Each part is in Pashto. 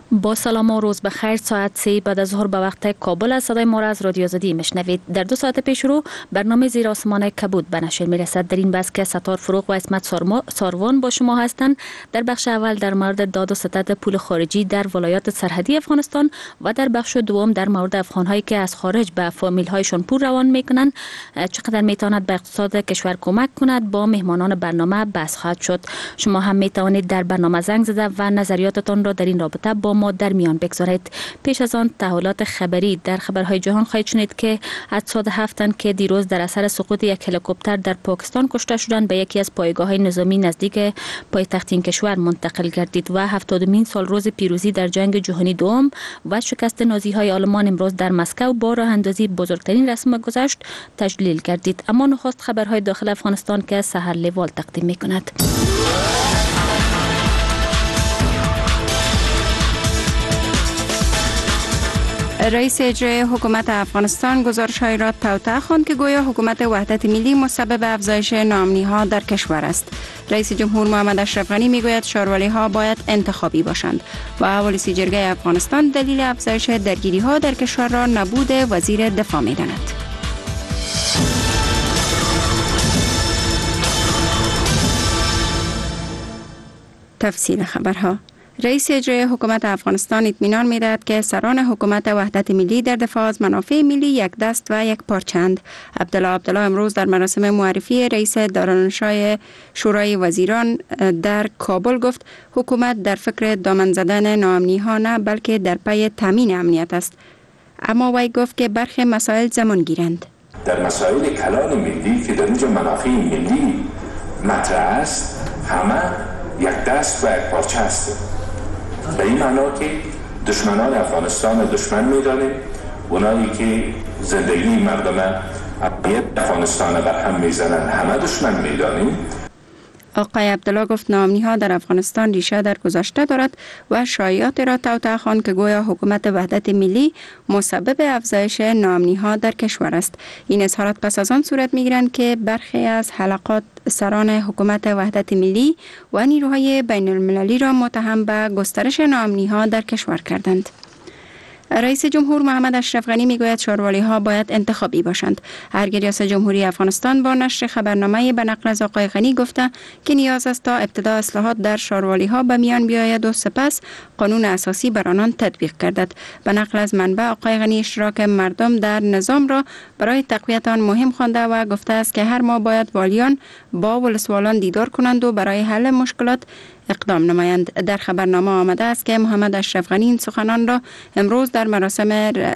با سلام و روز بخیر. ساعت 3 بعد از ظهر به وقت کابل از صدای ما را از رادیو آزادی میشنوید. در 2 ساعت پیش رو برنامه زیر آسمان کبود به نشر میرسد. در این بحث که ستار فروغ و اسمت ساروان با شما هستند. در بخش اول در مورد داد و ستد پول خارجی در ولایات سرحدی افغانستان و در بخش دوم در مورد افغان‌هایی که از خارج به فامیل‌هایشان پول روان میکنند چقدر میتواند به اقتصاد کشور کمک کند با مهمانان برنامه بحث خواهد شد. شما هم میتوانید در برنامه زنگ زده و نظریاتتان را در این رابطه با ما در میان بگذارید. پیش از آن تحولات خبری در خبرهای جهان خواهید شنید که اجساد 7 تن که دیروز در اثر سقوط یک هلیکوپتر در پاکستان کشته شدند به یکی از پایگاه‌های نظامی نزدیک پایتخت این کشور منتقل گردید و 70مین سال روز پیروزی در جنگ جهانی دوم و شکست نازی‌های آلمان امروز در مسکو با راه اندازی بزرگترین رسم گذشت تجلیل گردید. اما نخست خبرهای داخل افغانستان که سحر لیوال تقدیم می‌کند. رئیس اجرایی حکومت افغانستان گزارش‌های را توطئه خواند که گویا حکومت وحدت ملی مسبب افزایش ناامنی‌ها در کشور است. رئیس جمهور محمد اشرف غنی میگوید شارولی‌ها باید انتخابی باشند و پلیس جرگه افغانستان دلیل افزایش درگیری‌ها در کشور را نبود وزیر دفاع می‌داند. تفصیل خبرها. رئیس اجرایی حکومت افغانستان اطمینان می‌دهد که سران حکومت وحدت ملی در دفاع از منافع ملی یک دست و یک پارچند. عبدالله امروز در مراسم معرفی رئیس دارالانشای شورای وزیران در کابل گفت حکومت در فکر دامن زدن ناامنی‌ها نه بلکه در پی تامین امنیت است. اما وی گفت که برخی مسائل زمان گیرند. در مسائل کلان ملی که در اینجا منافع ملی مطرح است همه یک دست و یک پارچه است. به این معنا که دشمنان افغانستان دشمن می‌دانیم، اونایی که زندگی مردم افغانستان بر هم می‌زنند همه دشمن می‌دانیم. آقای عبدالله گفت ناامنی‌ها در افغانستان ریشه در گذشته دارد و شایعات را توطئه خواند که گویا حکومت وحدت ملی مسبب افزایش ناامنی‌ها در کشور است. این اظهارات پس از آن صورت می‌گیرند که برخی از حلقات سران حکومت وحدت ملی و نیروهای بین المللی را متهم به گسترش ناامنی‌ها در کشور کردند. رئیس جمهور محمد اشرف غنی میگوید شاروالی‌ها باید انتخابی باشند. ارگی ریاست جمهوری افغانستان با نشر خبرنامه به نقل از آقای غنی گفته که نیاز است تا ابتدا اصلاحات در شاروالی‌ها به میان بیاید و سپس قانون اساسی بر آنان تطبیق گردد. به نقل از منبع آقای غنی اشتراک مردم در نظام را برای تقویت آن مهم خوانده و گفته است که هر ماه باید والیان با ولسوالان دیدار کنند و برای حل مشکلات اقدام نمایند. در خبرنامه آمده است که محمد اشرف غنی این سخنان را امروز در مراسم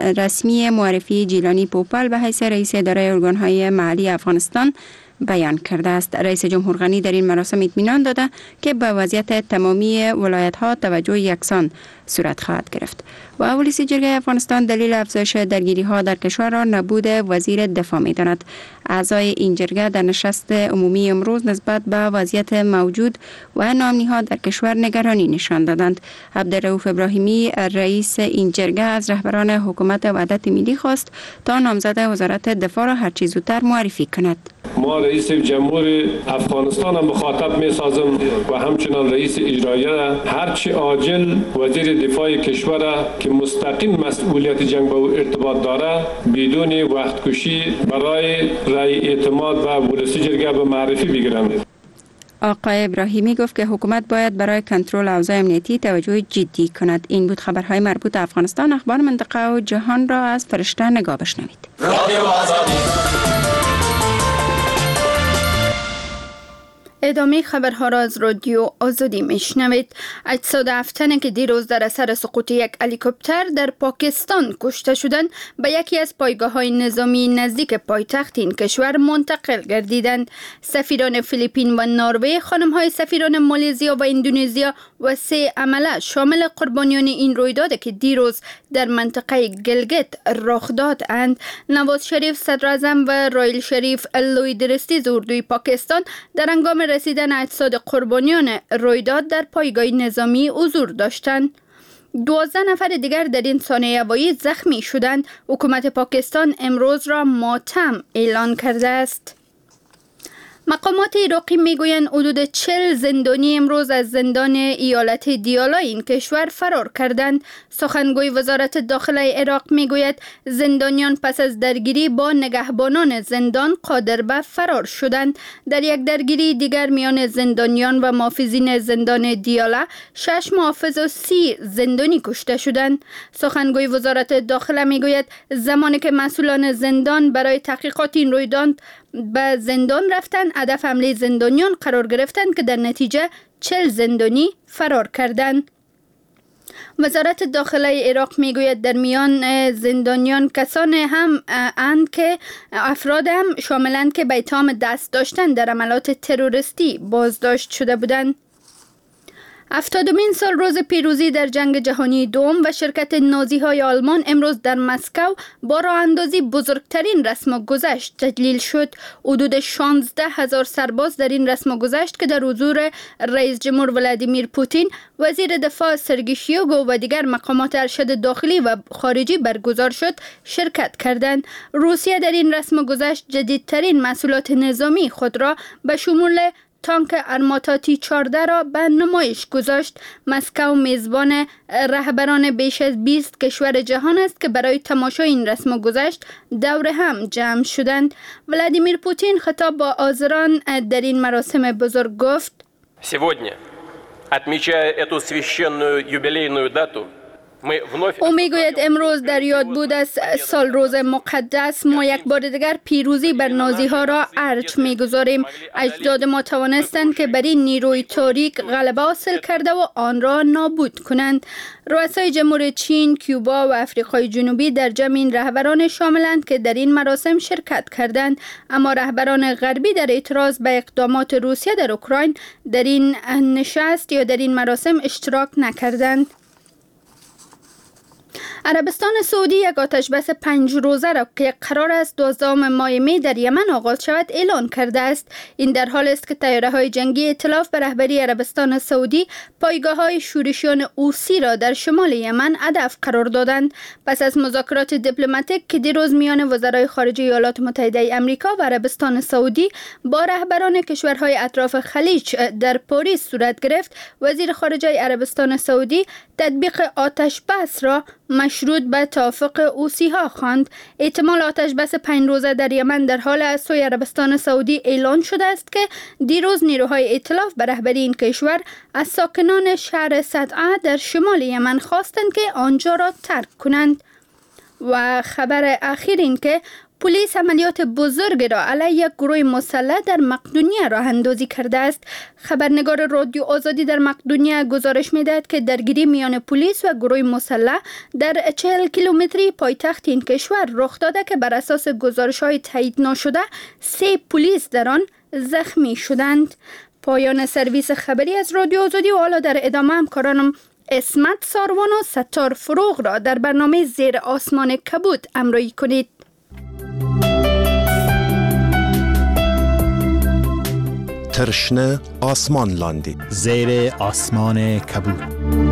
رسمی معرفی جیلانی پوپل به حیث رئیس اداره ارگان‌های محلی افغانستان بیان کرده است. رئیس جمهور غنی در این مراسم اطمینان داده که به وضعیت تمامی ولایت‌ها توجه یکسان صورت خواهد گرفت. و پلیس جرگه افغانستان دلیل افزایش درگیری‌ها در کشور را نبود وزیر دفاع می‌داند. اعضای این جرگه در نشست عمومی امروز نسبت به وضعیت موجود و ناامنی‌ها در کشور نگرانی نشان دادند. عبدالرؤوف ابراهیمی رئیس این جرگه از رهبران حکومت وحدت ملی خواست تا نامزد وزارت دفاع را هرچه زودتر معرفی کند. ما رئیس جمهور افغانستان هم مخاطب می سازم و همچنان رئیس اجرایی هرچی عاجل وزیر دفاع کشور که مستقیم مسئولیت جنگ با او ارتباط داره بدون وقت کشی برای رای اعتماد و ولسی جرگه به معرفی بگیرند. آقای ابراهیمی گفت که حکومت باید برای کنترل اوضاع امنیتی توجه جدی کند. این بود خبرهای مربوط به افغانستان. اخبار منطقه و جهان را از فرشته نگاه بشنوید. ادامه خبرها را از رادیو آزادی میشنوید. اجساد 7 تنه که دیروز در اثر سقوط یک هلیکوپتر در پاکستان کشته شدند به یکی از پایگاه‌های نظامی نزدیک پایتخت این کشور منتقل گردیدند. سفیران فیلیپین و نروژ، خانم‌های سفیران مالزیا و اندونزیا و 3 عمله شامل قربانیان این رویداد که دیروز در منطقه گلگت رخ دادند. نواز شریف صدراعظم و رایل شریف لوی درستی اردوی پاکستان در هنگام رسیدن اجساد قربانیان رویداد در پایگاه نظامی حضور داشتند. 12 نفر دیگر در این سانحه هوایی زخمی شدند. حکومت پاکستان امروز را ماتم اعلان کرده است. مقامات عراقی میگویند حدود 40 زندانی امروز از زندان ایالت دیالا این کشور فرار کردند. سخنگوی وزارت داخله عراق میگوید زندانیان پس از درگیری با نگهبانان زندان قادر به فرار شدند. در یک درگیری دیگر میان زندانیان و محافظین زندان دیالا 6 محافظ و 30 زندانی کشته شدند. سخنگوی وزارت داخله میگوید زمانی که مسئولان زندان برای تحقیقات این رویداد به زندان رفتند، هدف حمله زندانیان قرار گرفتند که در نتیجه 40 زندانی فرار کردند. وزارت داخله عراق میگوید در میان زندانیان کسان هم اند که افراد هم شاملند که به اتهام دست داشتن در عملات تروریستی بازداشت شده بودند. 70مین سال روز پیروزی در جنگ جهانی دوم و شرکت نازی‌های آلمان امروز در مسکو با راه اندازی بزرگترین رسم گذشت تجلیل شد. حدود 16,000 سرباز در این رسم گذشت که در حضور رئیس جمهور ولادیمیر پوتین، وزیر دفاع سرگئی شویگو و دیگر مقامات ارشد داخلی و خارجی برگزار شد شرکت کردند. روسیه در این رسم گذشت جدیدترین محصولات نظامی خود را به شمول تانک ارماتاتی 14 را به نمایش گذاشت. مسکو میزبان رهبران بیش از 20 کشور جهان است که برای تماشای این رسم گذشت دور هم جمع شدند. ولادیمیر پوتین خطاب با حاضران در این مراسم بزرگ گفت: Сегодня, отмечая эту священную юбилейную дату, او میگوید امروز در یاد بود از سال روز مقدس ما یک بار دیگر پیروزی بر نازی ها را ارج میگذاریم. اجداد ما توانستند که بر این نیروی تاریک غلبه حاصل کرده و آن را نابود کنند. رؤسای جمهور چین، کوبا و افریقای جنوبی در جمع این رهبران شاملند که در این مراسم شرکت کردند، اما رهبران غربی در اعتراض به اقدامات روسیه در اوکراین در این نشست یا در این مراسم اشتراک نکردند. عربستان سعودی یک آتش بس 5 روزه را که قرار است 12 ماه می در یمن آغاز شود اعلان کرده است. این در حال است که طیاره‌های جنگی ائتلاف به رهبری عربستان سعودی پایگاه‌های شورشیان حوثی را در شمال یمن هدف قرار دادند. پس از مذاکرات دیپلماتیک که دیروز میان وزرای خارجه ایالات متحده آمریکا و عربستان سعودی با رهبران کشورهای اطراف خلیج در پاریس صورت گرفت، وزیر خارجه عربستان سعودی تطبیق آتش بس را مشروط به توافق حوثی‌ها خواند. احتمال آتش بس 5 روزه در یمن در حال از سوی عربستان سعودی اعلان شده است که دیروز نیروهای ائتلاف به رهبری این کشور از ساکنان شهر صدعه در شمال یمن خواستند که آنجا را ترک کنند. و خبر اخیر این که پلیس عملیات بزرگ را علیه یک گروه مسلح در مقدونیه راه اندازی کرده است. خبرنگار رادیو آزادی در مقدونیه گزارش می‌دهد که درگیری میان پلیس و گروه مسلح در 40 کیلومتری پایتخت این کشور رخ داده که بر اساس گزارش‌های تایید نشده 3 پلیس در آن زخمی شدند. پایان سرویس خبری از رادیو آزادی و حالا در ادامه همکارانم اسمت ساروان و ستار فروغ را در برنامه زیر آسمان کبود همراهی کنید. ترشنه آسمان لاندی زیر آسمان کبود.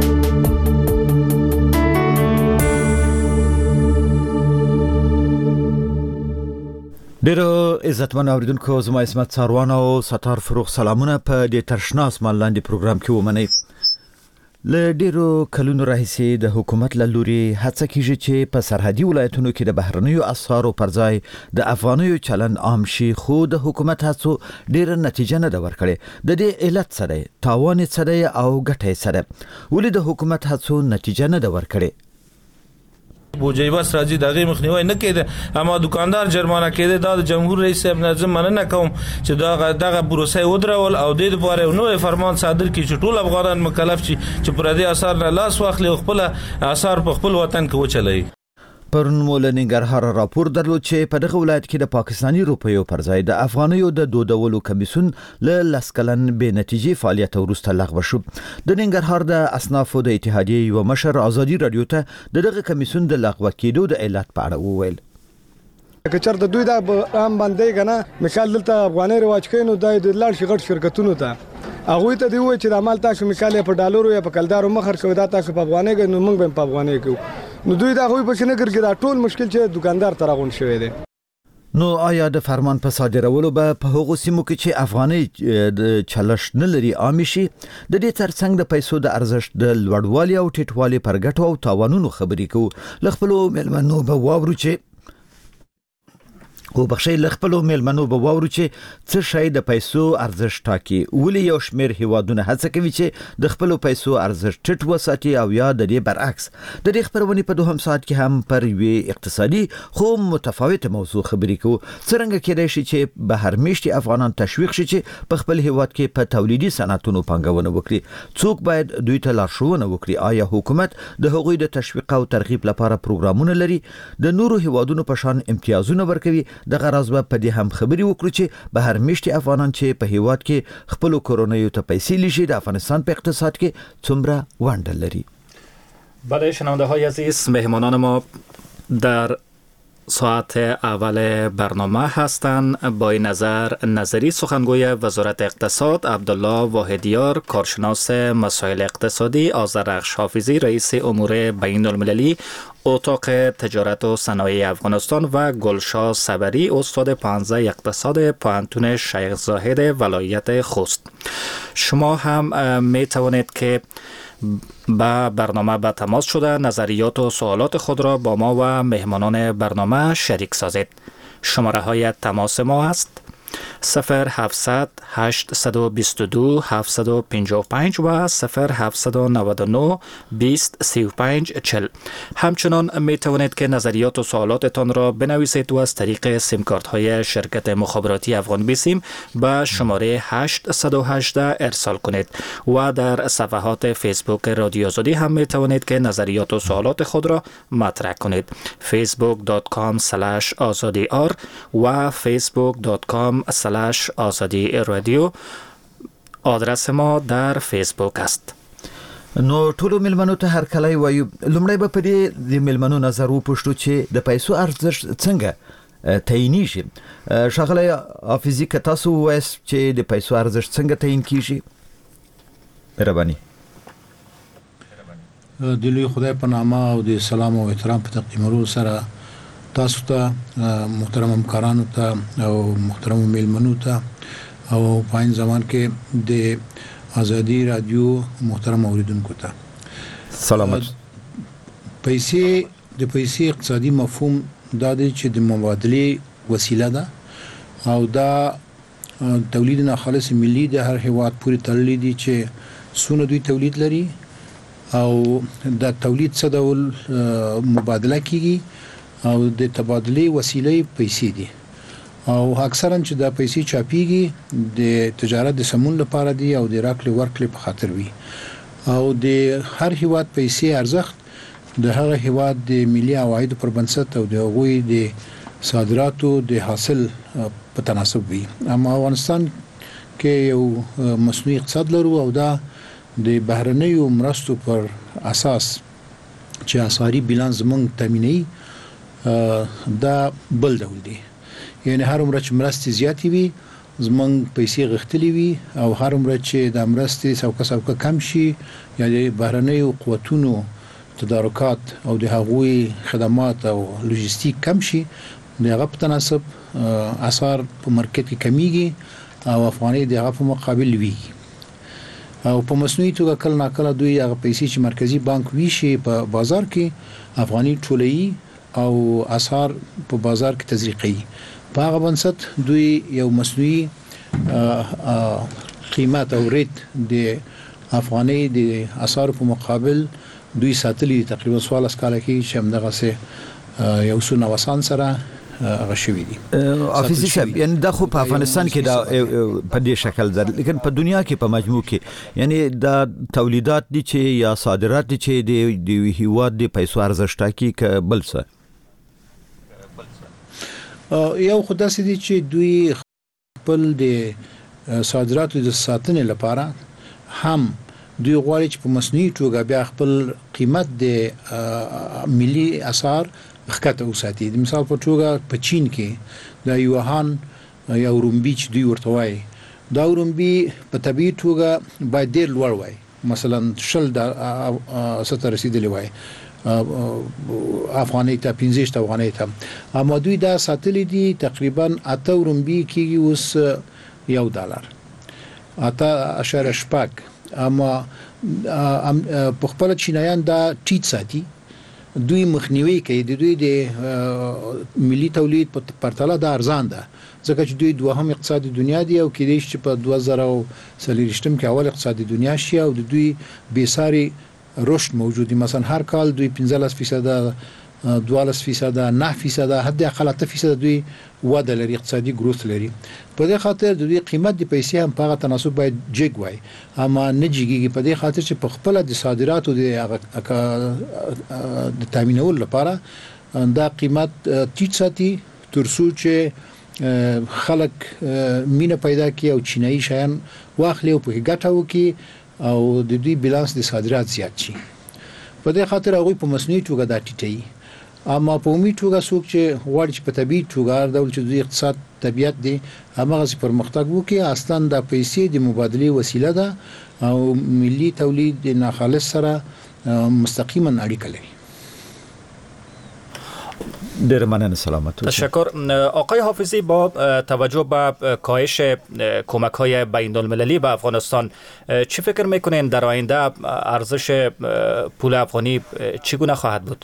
ډیرو عزتمن اوریدونکو، زما اسمت ساروان او ستار فروغ سلامونه په دې ترشنه آسمان لاندې پروګرام کې ومنئ. له ډیرو کلونو راهیسې د حکومت له لوري هڅه کیږي چې په سرحدي ولایتونو کې د بهرنیو اسعارو پر ځای د افغانیو چلند عام شي، خو د حکومت هڅو ډیره نتیجه نه ده ورکړې. د دې علت څه دی؟ تاوان څه دی او ګټه یې څه ده؟ ولې د حکومت هڅو نتیجه نه ده ورکړې؟ بوجي بس راځي دغه مخنیوي نه کېده، اما دکاندار جرمانه کېده. دا د جمهور رئیس صاحب نظم مننه کوم چې دغه پروسه ودرول او د دې لپاره نو فرمان صادر کړي چې ټول افغانان مکلف شي چې پردي اثار نه لاس واخلي او خپل اثار په خپل وطن کې وچلوي. پرون مو له ننګرهار راپور درلود چې په دغه ولایت کې د پاکستاني روپیو پر ځای د افغانیو د دودولو کمیسیون له لسکلن به نتیجې فعالیت وروسته لغوه شو. د ننګرهار د اصنافو د اتحادیې یو مشر ازادي رادیو ته دغه کمیسیون د لغوه کېدو د علت په اړه وویل. که چېرته دوی دا عام باندې کنه مثال دلته افغاني رواج کینو د لاړ شي غټ شرکتونو ته هغه ته دی وای چې د عمل تاسو مثال په ډالرو یا په کلدارو مخر کوي، دا تاسو په افغاني کې نو موږ په افغاني کوو. نو دوی دا غوي په شنه ګرګي دا ټول مشکل چې دکاندار ترغون شوی دی. نو آیا د فرمان په صادرولو به په هغو سیمو کې چې افغاني چلش نه لري عام شي؟ د دې ترڅنګ د پیسو د ارزښت د لوړوالي او ټیټوالي پر ګټو او تاوانونو خبرې کوو. له خپلو مېلمنو به واورو چې څه شی د پیسو ارزښت ټاکي، ولې یو شمېر هیوادونه هڅه کوي چې د خپلو پیسو ارزښت ټیټ وساتي او یا د دې برعکس. د دې خبرونې په دوهم ساعت کې هم پر یوې اقتصادي خو متفاوته موضوع خبرې کوو. څرنګه کېدای شي چې بهر میشتي افغانان تشویق شي چې په خپل هیواد کې په تولیدي صنعتونو پانګونه وکړي؟ څوک باید دوی ته لارښوونه وکړي؟ آیا حکومت د هغوی د تشویق او ترغیب لپاره پروګرامونه لري؟ د نورو هیوادونو په شان امتیازونه ورکوي؟ د غرض په دې هم خبرې وکړو چې بهر میشتي افغانان چې په هیواد کې خپل کورونیو ته پیسې لیږي د افغانستان په اقتصاد کې څومره ونډه لري. بله شنونده های عزیز، مهمانان ما در ساعت اول برنامه هستند. با این نظری سخنگوی وزارت اقتصاد عبدالله واحدیار، کارشناس مسائل اقتصادی آذرخش حافظی، رئیس امور بین المللی اتاق تجارت و صنایع افغانستان و گلشا صبری، استاد 15 اقتصاد پوهنتون شیخ زاهد ولایت خوست. شما هم می توانید که با برنامه به تماس شده نظریات و سوالات خود را با ما و مهمانان برنامه شریک سازید. شماره های تماس ما است 0700 822 755 و 0799 20 35 40. همچنان می توانید که نظریات و سوالاتتان را بنویسید و از طریق سیم کارت های شرکت مخابراتی افغان بیسیم به شماره 818 ارسال کنید و در صفحات فیسبوک رادیو آزادی هم می توانید که نظریات و سوالات خود را مطرح کنید. facebook.com/azadiar و facebook.com/azadi رادیو آدرس ما در فیسبوک است. نو ټولو ملمنو ته هر کله وایو، لومړی به په دې د ملمنو نظر وپوښتو چې د پیسو ارزښت څنګه تعیینېږي. ښاغلی حافظي، که تاسو ووایاست چې د پیسو ارزښت څنګه تعیین کیږي؟ مهرباني. د لوی خدای په نامه او د سلام او احترام په تقدیمولو سره تاسو ته، محترم همکارانو ته او محترم ملمنو ته او په این زمان کې د آزادی رادیو محترم اوریدونکو ته سلامت. پیسې اقتصادي مفهوم دا دی چې د مبادله وسیله ده او دا تولید نه خالص ملي د هر هیواد پورې تړلې دي چې څونه دوی تولید لري او دا تولید څه ډول مبادله کیږي او د تبادله وسیله پیسې دي او اکثرا چې دا پیسې چاپیږي د تجارت د سمون لپاره دي او د راکړې ورکړې په خاطر وي او د هر هیواد پیسې ارزښت د هغه هیواد د ملي عوایدو پر بنسټ او د هغوی د صادراتو د حاصل په تناسب وي. اما افغانستان کې یو مصنوعي اقتصاد لرو او دا د بهرنیو مرستو پر اساس چې اسعاري بیلانس زموږ تامینوي دا بل ډول دی. یعنی هر عمر چې مرستې زیاتې وي زموږ پیسې غښتلې وي او هر عمر چې د مرستې سوکه کم شي یا د بهرنیو قوتونو تدارکات او د هغوی خدمات او لوجستیک کم شي، د هغه په تناسب اسعار په مارکیټ کې کمیږي او افغاني د هغه په مقابل وي او په مصنوعي توګه کله ناکله دوی هغه پیسې چې مرکزی بانک ویشي په بازار کې افغاني ټولوي او اسعار په بازار کې تزریقي. په هغه بنسټ دوی یو مصنوعي قیمت او ریټ د افغاني د اسعار په مقابل دوی ساتلي تقریبا 14 کال کې چې همدغه سه یو څو نوسان سره غشوي دي. حافظي صاحب، یعنی دا خو په افغانستان کې دا په دې شکل ده، لیکن په دنیا کې په مجموع کې یعنی دا تولیدات دي چې یا صادرات دي چې د هیواد د پیسو ارزښت ټاکي که بل څه؟ یو خداسي دي چې دوی خپل د صادراتو د ساتنې لپاره هم دوی غواړي چې په مصنوعي توګه بیا خپل قیمت د ملي اسعار ښکته وساتي. د مثال په توګه په چین کې د یوهان یا رومبي چې دوی ورته وایي، دا رومبي په طبيعي توګه باید ډېر لوړ وای، مثلا 70 رسیدلی وای افغاني ته 15 افغاني ته اما دوی دا ساتلې دي تقریبا 8 رومبي کېږي اوس $1 8.8 اما په خپل چینایان دا ټیټ ساتي دوی مخنیوي کوي د دوی د ملي تولید په پرتله د ارزان ده ځکه چې دوی دوهم اقتصادي دنیا دی او کېدای شي په 2023 کې اول اقتصادي دنیا شي او د دوی بیساري رشد موجود دي مثلا هر کال دوی 15% 12% 9% حد اقل 8% دوی وده لري اقتصادي گروث لري په دې خاطر د دوی قیمت د پیسې هم په تناسب باید جګ وای اما نه جګیږي په دې خاطر چې په خپل د صادراتو د تامینول لپاره دا قیمت ټیټ ساتي ترڅو چې خلک مینه پیدا کړي او چینایي شیان واخلي او په ګټه وکړي او د دوی بیلانس د صادرات زیات شي په دې خاطر هغه په مصنوعي توګه دا ټیټي اما په عمومي توګه څوک چې غواړي چې په طبيعي توګه ډول چې د اقتصاد طبيعت دی هغه چې پرمختګ وکړي اصلا د پیسې د مبادله وسیله ده او ملي تولید د ناخالص سره مستقیما اړیکه لري در منن سلامت تشکر آقای حافظی با توجه به کاهش کمک‌های بین‌المللی به افغانستان چی فکر میکنین در آینده ارزش پول افغانی چگونه خواهد بود؟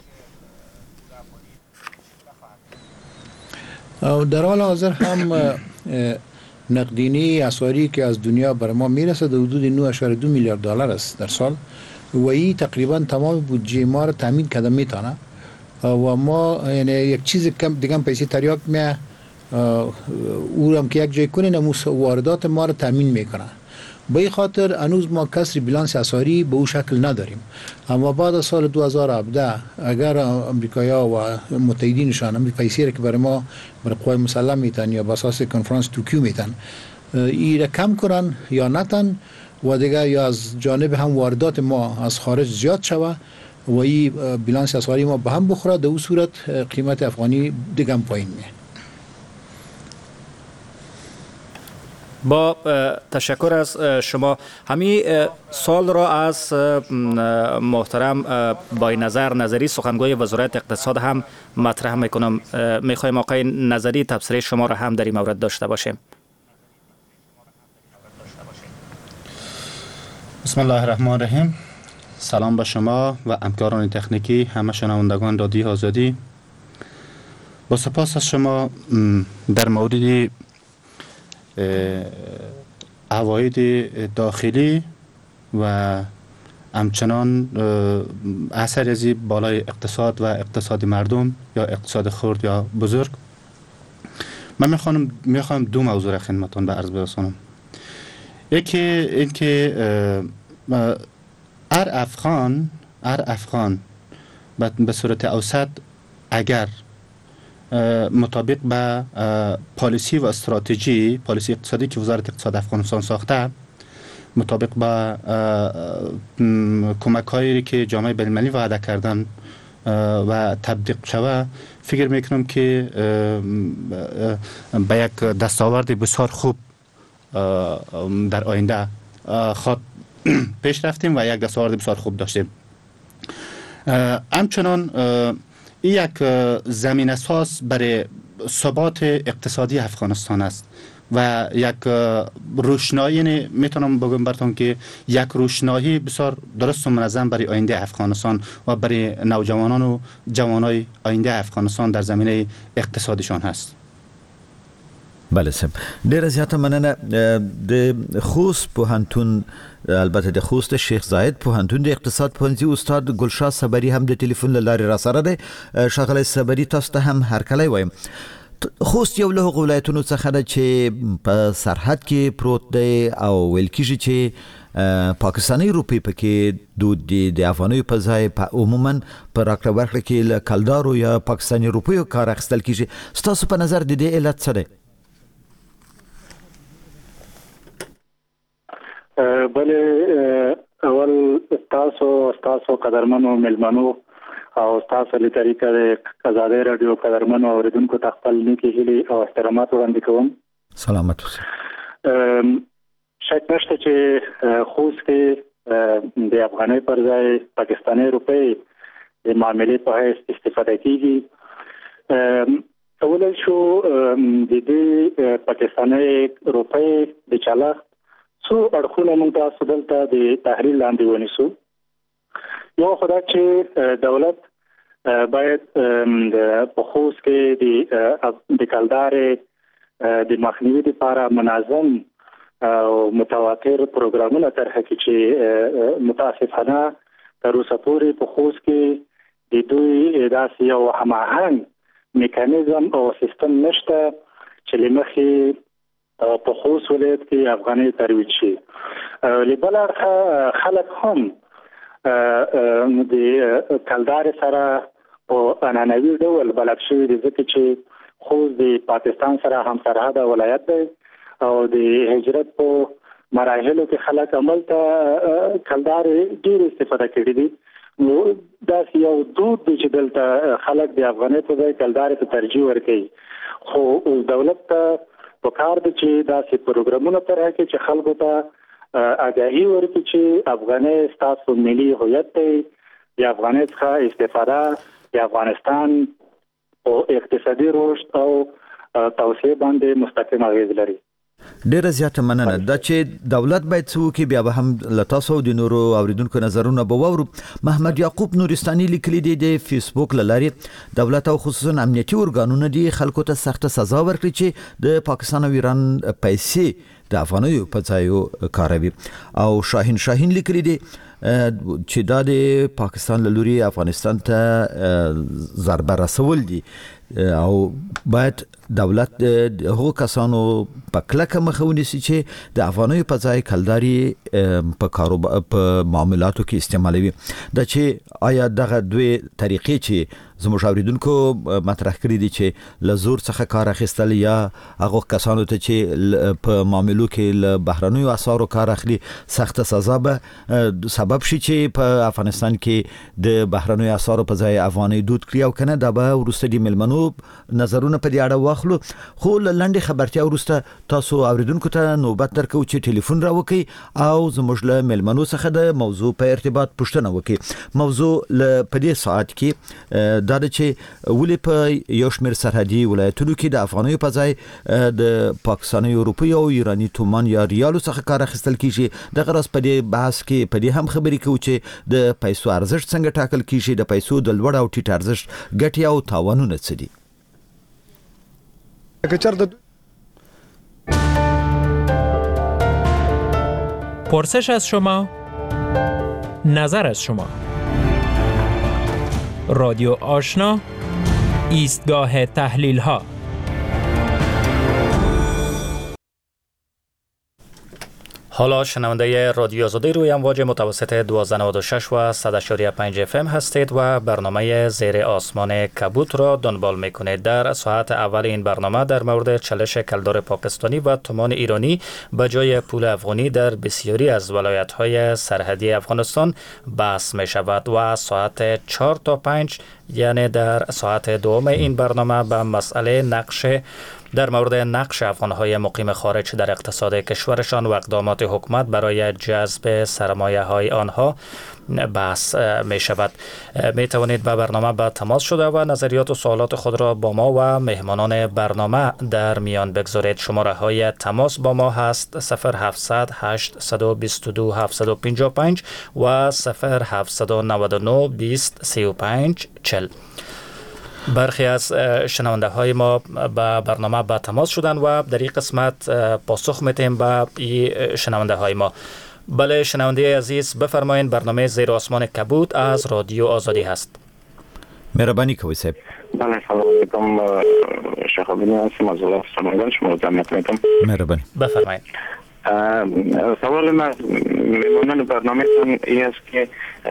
در حال حاضر هم نقدینی اسعاری که از دنیا بر ما میرسه در حدود $9.2 میلیارد است در سال و این تقریبا تمام بودجه ما را تامین کرده میتونه و ما یعنی یک چیز کم دیگه پیسه تریاک می اورم که یک جای کنه نموس واردات ما را تامین میکنه به این خاطر هنوز ما کسری بیلانس اسعاری به اون شکل نداریم اما بعد از سال 2017 اگر امریکایی‌ها و متحدینشان هم پیسه را که برای ما برای قوای مسلح میتن یا به اساس کنفرانس توکیو میتن این را کم کنن یا نتن و دیگه یا از جانب هم واردات ما از خارج زیاد شوه و این بیلانس اسعاری ما به هم بخوره در اون صورت قیمت افغانی دیگه هم پایین میه. با تشکر از شما همین سال را از محترم بای نظری سخنگوی وزارت اقتصاد هم مطرح میکنم. میخوایم آقای نظری تبصره شما را هم در این مورد داشته باشیم. بسم الله الرحمن الرحیم. سلام به شما و همکاران تکنیکی همه شنوندگان رادیو آزادی. با سپاس از شما در مورد عواید داخلی و همچنان اثر از بالای اقتصاد و اقتصاد مردم یا اقتصاد خرد یا بزرگ من میخوام دو موضوع را خدمتتون به عرض برسونم. یکی اینکه هر افغان به صورت اوسط اگر مطابق به پالیسی و استراتژی پالیسی اقتصادی که وزارت اقتصاد افغانستان ساخته مطابق به کمک هایی که جامعه بین‌المللی وعده کردن و تطبیق شود فکر میکنم که به یک دستاورد بسیار خوب در آینده خود پیش رفتیم و یک دستاورد بسیار خوب داشتیم. همچنان این یک زمین اساس برای ثبات اقتصادی افغانستان است و یک روشنایی میتونم بگم براتون که یک روشنایی بسیار درست و منظم برای آینده افغانستان و برای نوجوانان و جوانای آینده افغانستان در زمینه اقتصادیشان هست. بله سم ډیره زیاته مننه. د خوست پوهنتون البته د خوست شیخ زاید پوهنتون د اقتصاد پوهنځي استاد ګلشاه صبري هم د ټلیفون له لارې را سره دی. ښاغلی صبري تاسو ته هم هرکلی وایم. خوست یو له هغو ولایتونو څخه ده چې په سرحد کې پروت دی او ویل کېږي چې پاکستاني روپۍ پکې دود دي د افغانیو په ځای عموما په راکړه ورکړه کې له کلدارو یا پاکستاني روپیو کار اخیستل کېږي. ستاسو په نظر د دې علت څه دی؟ بله اول تاسو قدرمنو ملمنو او تاسو له طریقې د آزادۍ رادیو قدرمنو اوریدونکو ته خپل نیکی هیلې او احترامات وړاندې کوم. سلامت اوسئ. شک نشته چې خوست کې د افغانۍ پر ځای پاکستاني روپۍ د معاملې په حیث استفاده کیږي. اول شو د دې پاکستاني روپۍ د چالاک څو اړخونه موږ تاسو دلته د تحلیل لاندې ونیسو. یو خدای چې دولت باید په خوست کې د کلدارې د مخنیوي لپاره منظم او متواتر پروګرامونه طرح کړي چې متاسفانه تر اوسه پورې په خوست کې د دوی داسې یو هماهنګ میکانیزم او سیستم نشته چې لمخې په خوست ولایت کې افغاني ترویج شي. لبل اړخه خلک هم د کلدارې سره په عنعنوي ډول بلد شوي دي ځکه چې خوست د پاکستان سره هم سرحده ولایت دی او د هجرت په مراحلو کې خلک عمل ته کلدارې ډېر استفاده کړي دي. نو دا یو دود دی چې دلته خلک د افغاني په ځای کلدارې ته ترجیح ورکوي. خو دولت ته پکار دی چې داسې پروګرامونه طرح کړي چې خلکو ته آگاهي ورکړي چې افغاني ستاسو ملي هویت دی، د افغاني څخه استفاده د افغانستان او اقتصادي رشد او توسعه باندې مستقیم اغیز لري. ډیره زیاته مننه. دا چې دولت باید څه وکړي بیا به هم له تاسو او د نورو اوریدونکو نظرونه به واورو. محمد یعقوب نورستاني لیکلي دی د فیسبوک له لارې دولت او خصوصا امنیتي ارګانونه دي خلکو ته سخته سزا ورکړي چې د پاکستان او ایران پیسې د افغانیو په ځایو کاروي. او شاهین لیکلي دی چې دا د پاکستان له لوري افغانستان ته ضربه رسول دي او باید دولت د هغو کسانو په کلکه مخه ونیسي چې د افغانیو په ځای کلداري په معاملاتو کې استعمالوي. دا چې آیا دغه دوی طریقې چې زموږ اوریدونکو مطرح کړي دي چې له زور څخه کار اخیستل یا هغه کسانو ته چې په معاملو کې له بهرنیو اسعارو کار اخلي سخت سزا به سبب شي چې په افغانستان کې د بهرنیو اسعارو په ځای افغاني دود کړي او کنه دا به وروسته د ملمنو نظرونه په دې اړه واخلو. خو لنډه خبرتیا وروسته تاسو اوریدونکو ته نوبت درکو چې ټلیفون راوکي او زموږ له ملمنو څخه د موضوع په ارتباط پوښتنه وکړي. موضوع په دې ساعت کې دا چې ولې په یو شمېر سرحدي ولایتونو کې د افغانیو په ځای د پاکستاني روپۍ او ایراني تومان یا ریالو څخه کار اخیستل کیږي. دغه راز په دې بحث کې په دې هم خبرې کوو چې د پیسو ارزښت څنګه ټاکل کیږي، د پیسو د لوړ او ټیټ ارزښت ګټې او تاوانونه څه دي. پرسش از شما، نظر از شما. رادیو آشنا، ایستگاه تحلیل ها. حالا شنونده رادیو آزادی روی امواج متوسط 1296 و 100.5 FM هستید و برنامه زیر آسمان کبوت را دنبال میکنید. در ساعت اول این برنامه در مورد چالش کلدار پاکستانی و تومان ایرانی به جای پول افغانی در بسیاری از ولایت‌های سرحدی افغانستان بحث می شود و ساعت 4 تا 5 یعنی در ساعت دوم این برنامه به مسئله در مورد نقش افغان‌های مقیم خارج در اقتصاد کشورشان و اقدامات حکومت برای جذب سرمایه‌های آنها بحث می شود. می توانید به برنامه به تماس شده و نظریات و سوالات خود را با ما و مهمانان برنامه در میان بگذارید. شماره های تماس با ما هست 0700 822 755 و 0799 20 35 40. برخی از شنونده های ما به برنامه به تماس شدن و در این قسمت پاسخ میتیم به شنونده های ما. بله شنونده عزیز بفرمایید، برنامه زیر آسمان کبوت از رادیو آزادی هست. مهربانی کوی صاحب. بله سلام علیکم، شیخ عبدالله هستم از ولایت سمنگان. شما جمعیت میکنم. مهربانی بفرمایید. سوال من میمونن برنامه این است که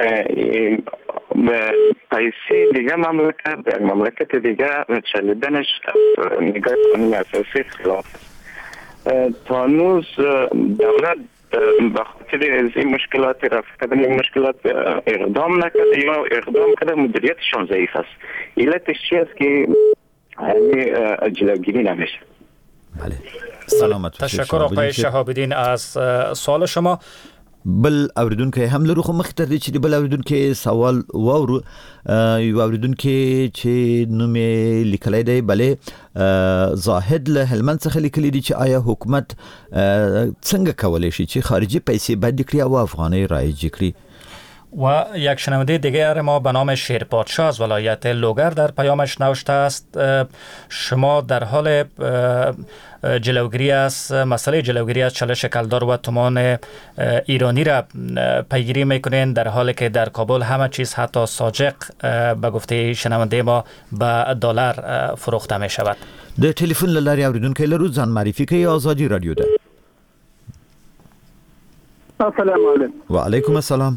به پیسی دیگه مملکت دیگه چلیدنش نگاه قانون اساسی خلاف تا هنوز دولت به خاطر از این مشکلات رفع کردن این مشکلات اقدام نکرده یا اقدام کرده مدیریتشان ضعیف است. علتش چی است که جلوگیری نمیشه؟ بله سلامت. تشکر آقای شهاب الدین از سوال شما. بل اوریدونکو هم لرو خو مخ ته چې بل اوریدونکو سوال وورو یو اوریدونکو چې نوم لیکلای دی بلې زاهد له هلمند څخه لیکلی دی چې آیا حکومت څنګه کولای شي چې خارجي پیسې بند کړي او افغانۍ رایج کړي؟ و یک شنونده دیگر ما به نام شیرپادشاه از ولایت لوگر در پیامش نوشته است شما در حال جلوگیری از مسئله جلوگیری از چالش کلدار و تومان ایرانی را پیگیری میکنین در حالی که در کابل همه چیز حتی ساجق به گفته شنونده ما به دلار فروخته می شود. د ټلیفون له لارې اوریدونکو له روزان معرفي کوي آزادي رادیو ده. السلام علیکم. وعلیکم السلام.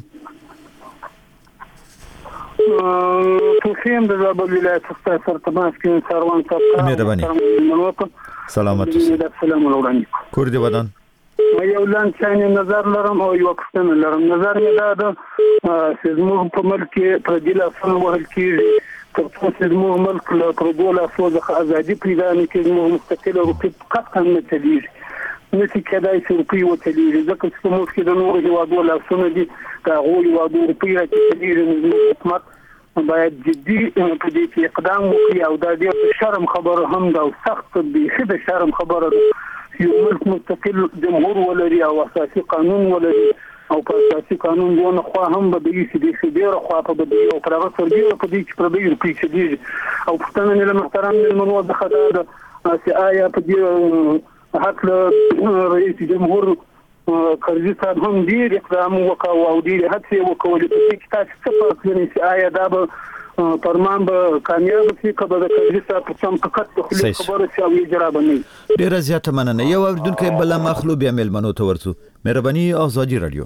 توخیم د زابل ولایت څخه سره تماس کوم سروان صاحب. مهرباني. سلامت اوسئ. السلام علیکم. کور دی ودان. یو لاندې نظر لرم او یو پوښتنه لرم. نظر مې دا ده چې زموږ په ملک کې پردي لاسونه وهل کېږي تر څو چې زموږ ملک له پردو لاسو څخه ازادي پیدا نه کړي زموږ مستقله روپۍ قطعا نه چلېږي. نشي کېدای چې روپۍ وچلېږي ځکه چې زموږ کې د نورو هېوادو لاسونه دي د هغو هېوادو روپۍ راچلېږي. زموږ حکومت باید جدي په دې کې اقدام وکړي او دا ډېر د شرم خبره هم ده او سخت بیخي د شرم خبره ده. یو ملک مستقل جمهور ولري او اساسي قانون ولري او په اساسي قانون دونه خوا هم به دې چې دې ډېره خوا په دې او پر هغه سربېره په دې چې پر دې روپۍ چلېږي. او پوښتنه مې له محترم مېلمنو څخه دا ده چې آیا په دې حق له رئیس جمهور کرزي صاحب هم ډېر اقدام وکړ او ډېرې هڅې وکړلې په دې کې تاسو څه فرق وینئ چې آیا دا به فرمان به کامیاب شي که به د کرزي صاحب په څنګ فقط د خولې خبره شي او اجرا به نه وي؟ ډېره زیاته مننه. یو اورېدونکی بله مخلو بیا مېلمنو ته ورځو. مهرباني آزادي رادیو.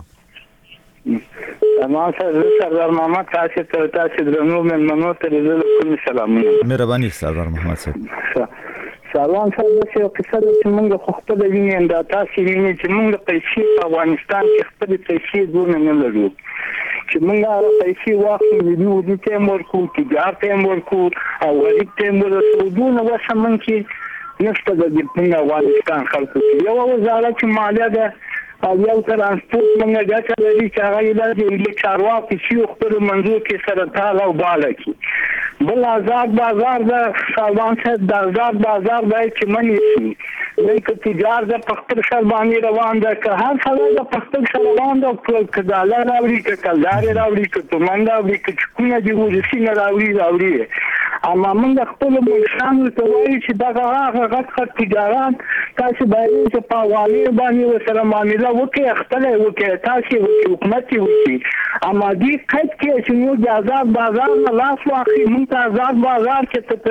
ما سره سردار محمد تاسو درنو مېلمنو ته د زړه کوم سلامونه. مهرباني سردار محمد صاحب. سروان صاحب چې قصه ده چې موږ خو خپل ویني دا تاسو ویني چې موږ پیسې په افغانستان کې خپل پیسې دونه نه لرو چې موږ پیسې واخلو نو د تیم ورکو تجارت تیم ورکو او غریب تیم ورکو دونه وسمن کې نشته د افغانستان خلکو یو وزارت چې مالیه ده او یو ترانسپورت موږ ګټه لري چې هغه یې د چارواکو چې خپل منځو کې سره تاله او باله کی بل آزاد بازار د سروان صاحب د آزاد بازار د چې منی شي لکه تجارت د خپل سر باندې روان ده که هر څه د خپل سر روان ده که ډالر راوړي که کلدار راوړي که تومان راوړي که چکونه دي ورسي نه راوړي اما موږ خپل مشرانو ته وایي چې دغه هغه غټ تجارت تاسو باید چې په والی باندې سره معامله وکړئ خپل وکړئ تاسو حکومت وکړي اما دې قید کې چې موږ د آزاد بازار نه لاس واخلي موږ ته آزاد بازار چې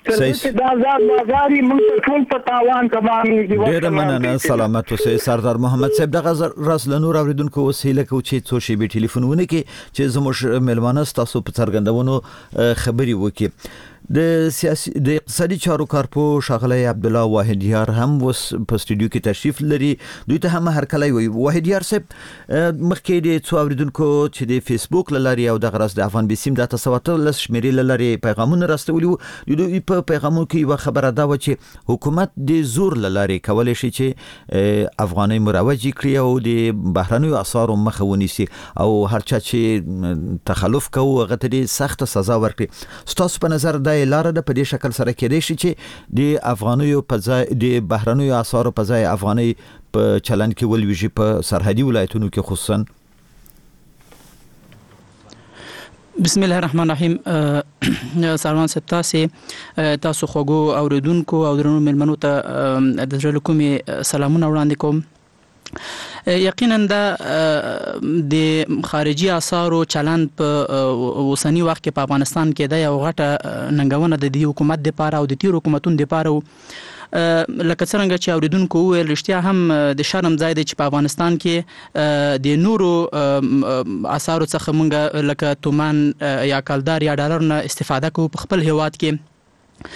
تر د آزاد بازار موږ ټول په تاوان باندې دی. ډېره مننه. سلامت اوسئ. سردار محمد صاحب دغه راز له نور اوریدونکو وسیله کو چې څو شی به ټلیفونونه کې چې زموږ مېلمانه تاسو په څرګندونو خبري وکړي. د سیاسي د اقتصادي چارو کارپو ښاغلی عبدالله واحدیار هم وس په استودیو کې تشریف لري. دوی ته هم هرکلی وي. واحدیار صاحب مخکې د څو اوریدونکو چې د فیسبوک له لارې او دغه راز د افغان بیسیم د 17 شمیرې له لارې پیغامونه راستولي وو. دوی په پیغامونو کې یوه خبره دا وه چې حکومت د زور له لارې کولی شي چې افغانۍ مروجې کړي او د بهرنیو اسعارو مخه ونیسي او هر چا چې تخلف کوي هغه ته د سخته سزا ورکړي. ستاسو په نظر دا لاره ده په دې شکل سره کېدای شي چې د افغانیو په ځای د بهرنیو اسعارو په ځای افغانۍ په چلند کې ولویږي په سرحدي ولایتونو کې خصوصا؟ بسم الله الرحمن الرحیم. سروان صاحب تاسو خوږو اوریدونکو او درنو مېلمنو ته د زړه له کومې سلامونه وړاندې کوم. یقینا د خارجي اسعارو چلند په اوسنی وخت کې په افغانستان کې د یو غټه ننګونه د دې حکومت لپاره او د تیر حکومتونو لپاره لکه څنګه چې اوریدونکو ویل رښتیا هم د شرم ځای دی چې په افغانستان کې د نورو اسعارو څخه موږ لکه تومان یا کلدار یا ډالر نه استفاده کوو په خپل هیواد کې.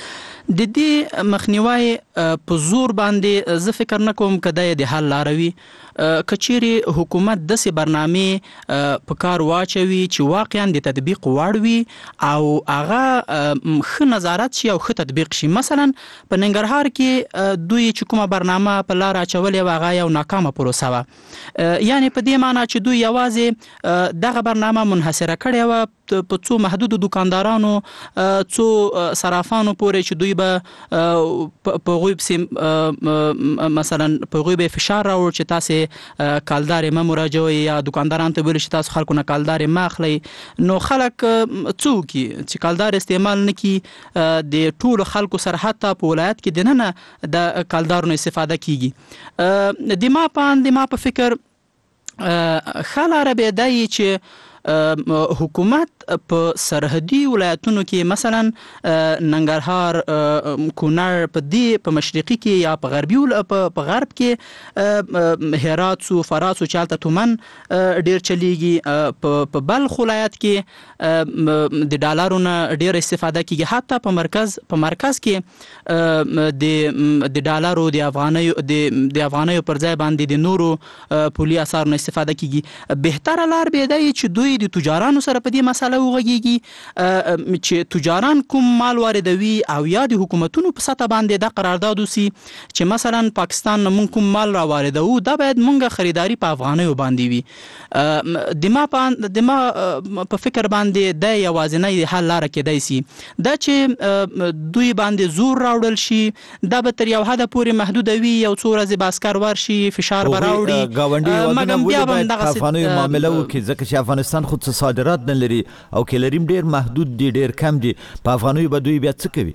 د دې مخنیوي په زور باندې زه فکر نه کوم کده د حل لاروي کچيري حکومت د سي برنامه په کار واچوي چې واقعا د تطبیق وړوي او هغه خ نظارت شي او خ تطبیق شي. مثلا په ننګرهار کې دوی چې کومه برنامه په لار اچولې واغه یو ناکامه پروسه و، یعنی په دې معنی چې دوی یوازې دغه برنامه منحصره کړې و په څو محدود دکاندارانو څو صرافانو پورې چې دوی به په غوی مثلا په غوی به فشار راوړ چې تاسو کالدار ما مراجعه یا دکانداران ته ویل چې تاسو خلکو نه کالدار ما اخلي، نو خلک څوک چې کالدار استعمال نکي د ټول خلکو سره حتی په ولایت کې دنه د کالدارونو استفاده کیږي. د ما په فکر خلاره به دای چې حکومت په سرحدي ولایتونو کې مثلا ننګرهار، کونړ په مشرقي کې یا په غربي په غرب کې هرات او فاراس او چالت تومن ډیر چلیږي، په بلخ ولایت کې د ډالرونو ډیر استفاده کیږي، حتی په مرکز کې د ډالرو د افغانیو پر ځای باندې د نورو پولي اسعارونو استفاده کیږي. بهتره لار به دی چې دوی د تجارانو سره په دې مسله وغږیږي چې تجاران کوم مال واردوي او یا د حکومتونو په سطح باندې د قرارداد وسی چې مثلا پاکستان مونږ کوم مال را واردو دا باید مونږه خریداري په افغانیو باندې وي. د ما په فکر باندې د یوازینی حل لاره کېدای سي دا چې دوی باندې زور راوړل شي، دا به تر یو حد پورې محدود وي، یو څو ورځې باسکر ورشي فشار براوړي، مګم بیا هم دغه افغانیو معاملې وکړي ځکه چې افغانستان خود صادرات نه لري او کلریم ډیر محدود دي، ډیر کم دي، په افغانیو به دوی بیا څه کوي؟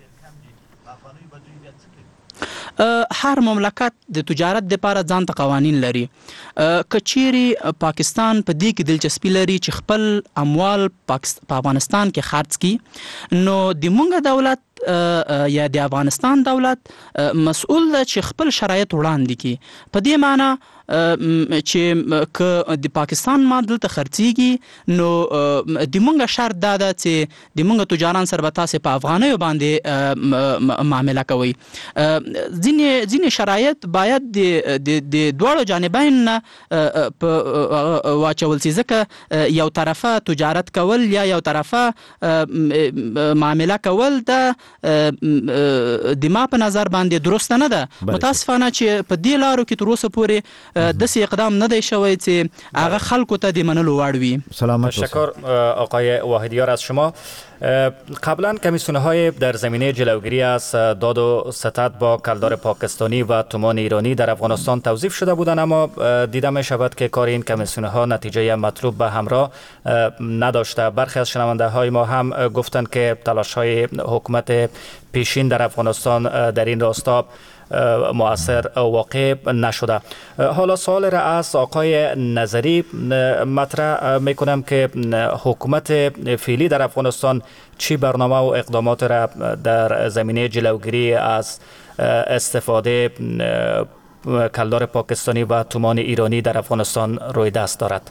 هر مملکت د تجارت لپاره ځان ته قوانین لري. کچيري پاکستان په دې کې دلچسپي لري چې خپل اموال په افغانستان کې خرڅ کړي، نو د مونږ دولت یا د افغانستان دولت مسؤل ده چې خپل شرایط وړاندې کړي. په دې معنی چې که د پاکستان ما دلته خرڅيږي نو د مونږ شرط دا ده چې د مونږ تجاران سره به تاسو په افغانیو باندې معامله کوي. ځینې شرایط باید د دواړو جانبین واچول شي، ځکه یو طرفه تجارت کول یا یو طرفه معامله کول د ما په نظر باندې درست نه ده. متاسفانه چې په دې لارو کې تر اوسه پورې دسی اقدام نه دی شوی چې هغه خلکو ته د منلو وړ وي. سلامت تشکر آقای واحدیار از شما. قبلا کمیسیون‌های در زمینه جلوگیری از داد و ستد با کلدار پاکستانی و تومان ایرانی در افغانستان توظیف شده بودند، اما دیده می شود که کار این کمیسیون‌ها نتیجه مطلوب به همراه نداشته. برخی از شنونده های ما هم گفتند که تلاش‌های حکومت پیشین در افغانستان در این راستا مؤثر واقع نشده. حالا سوال را از آقای نظری مطرح میکنم که حکومت فعلی در افغانستان چی برنامه و اقدامات را در زمینه جلوگیری از استفاده کلدار پاکستانی و تومان ایرانی در افغانستان روی دست دارد؟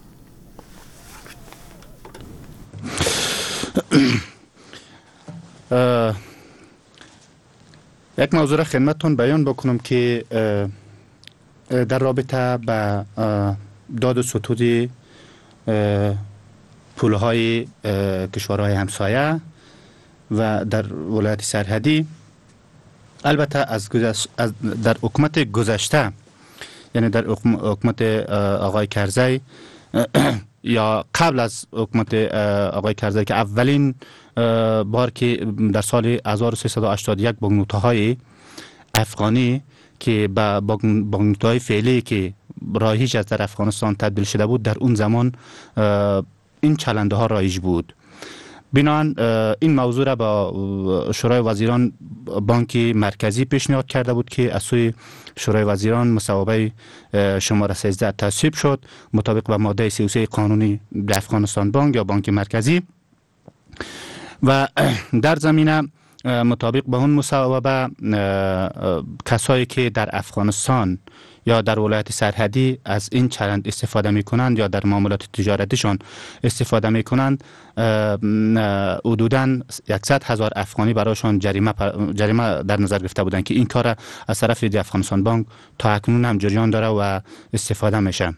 یک موضوع را خدمتتون بیان بکنم که در رابطه با داد و ستود پولهای کشورهای همسایه و در ولایت سرحدی، البته در حکومت گذشته، یعنی در حکومت آقای کرزی یا قبل از حکومت آقای کرزی که اولین بار که در سال 1381 بانکنوت‌های افغانی که با بانکنوت‌های فعلی که رایج از در افغانستان تبدیل شده بود، در اون زمان این چلنده ها رایج بود. بنابراین این موضوع را با شورای وزیران بانک مرکزی پیشنهاد کرده بود که از سوی شورای وزیران مصوبه شماره 13 تصویب شد مطابق با ماده 33 قانونی افغانستان بانک یا بانک مرکزی، و در زمینه مطابق با اون مصوبه کسایی که در افغانستان یا در ولایت سرحدی از این چرند استفاده میکنند یا در معاملات تجارتیشان استفاده میکنند، حدوداً 100,000 افغانی برایشان جریمه در نظر گرفته بودند که این کار از طرف دی افغانستان بانک تا اکنون هم جریان داره و استفاده میشه.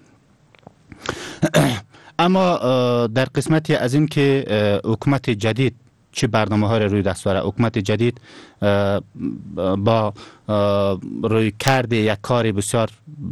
اما در قسمتی از این که حکومت جدید چه برنامه ها روی دست داره، حکومت جدید با روی کرده یک کار بسیار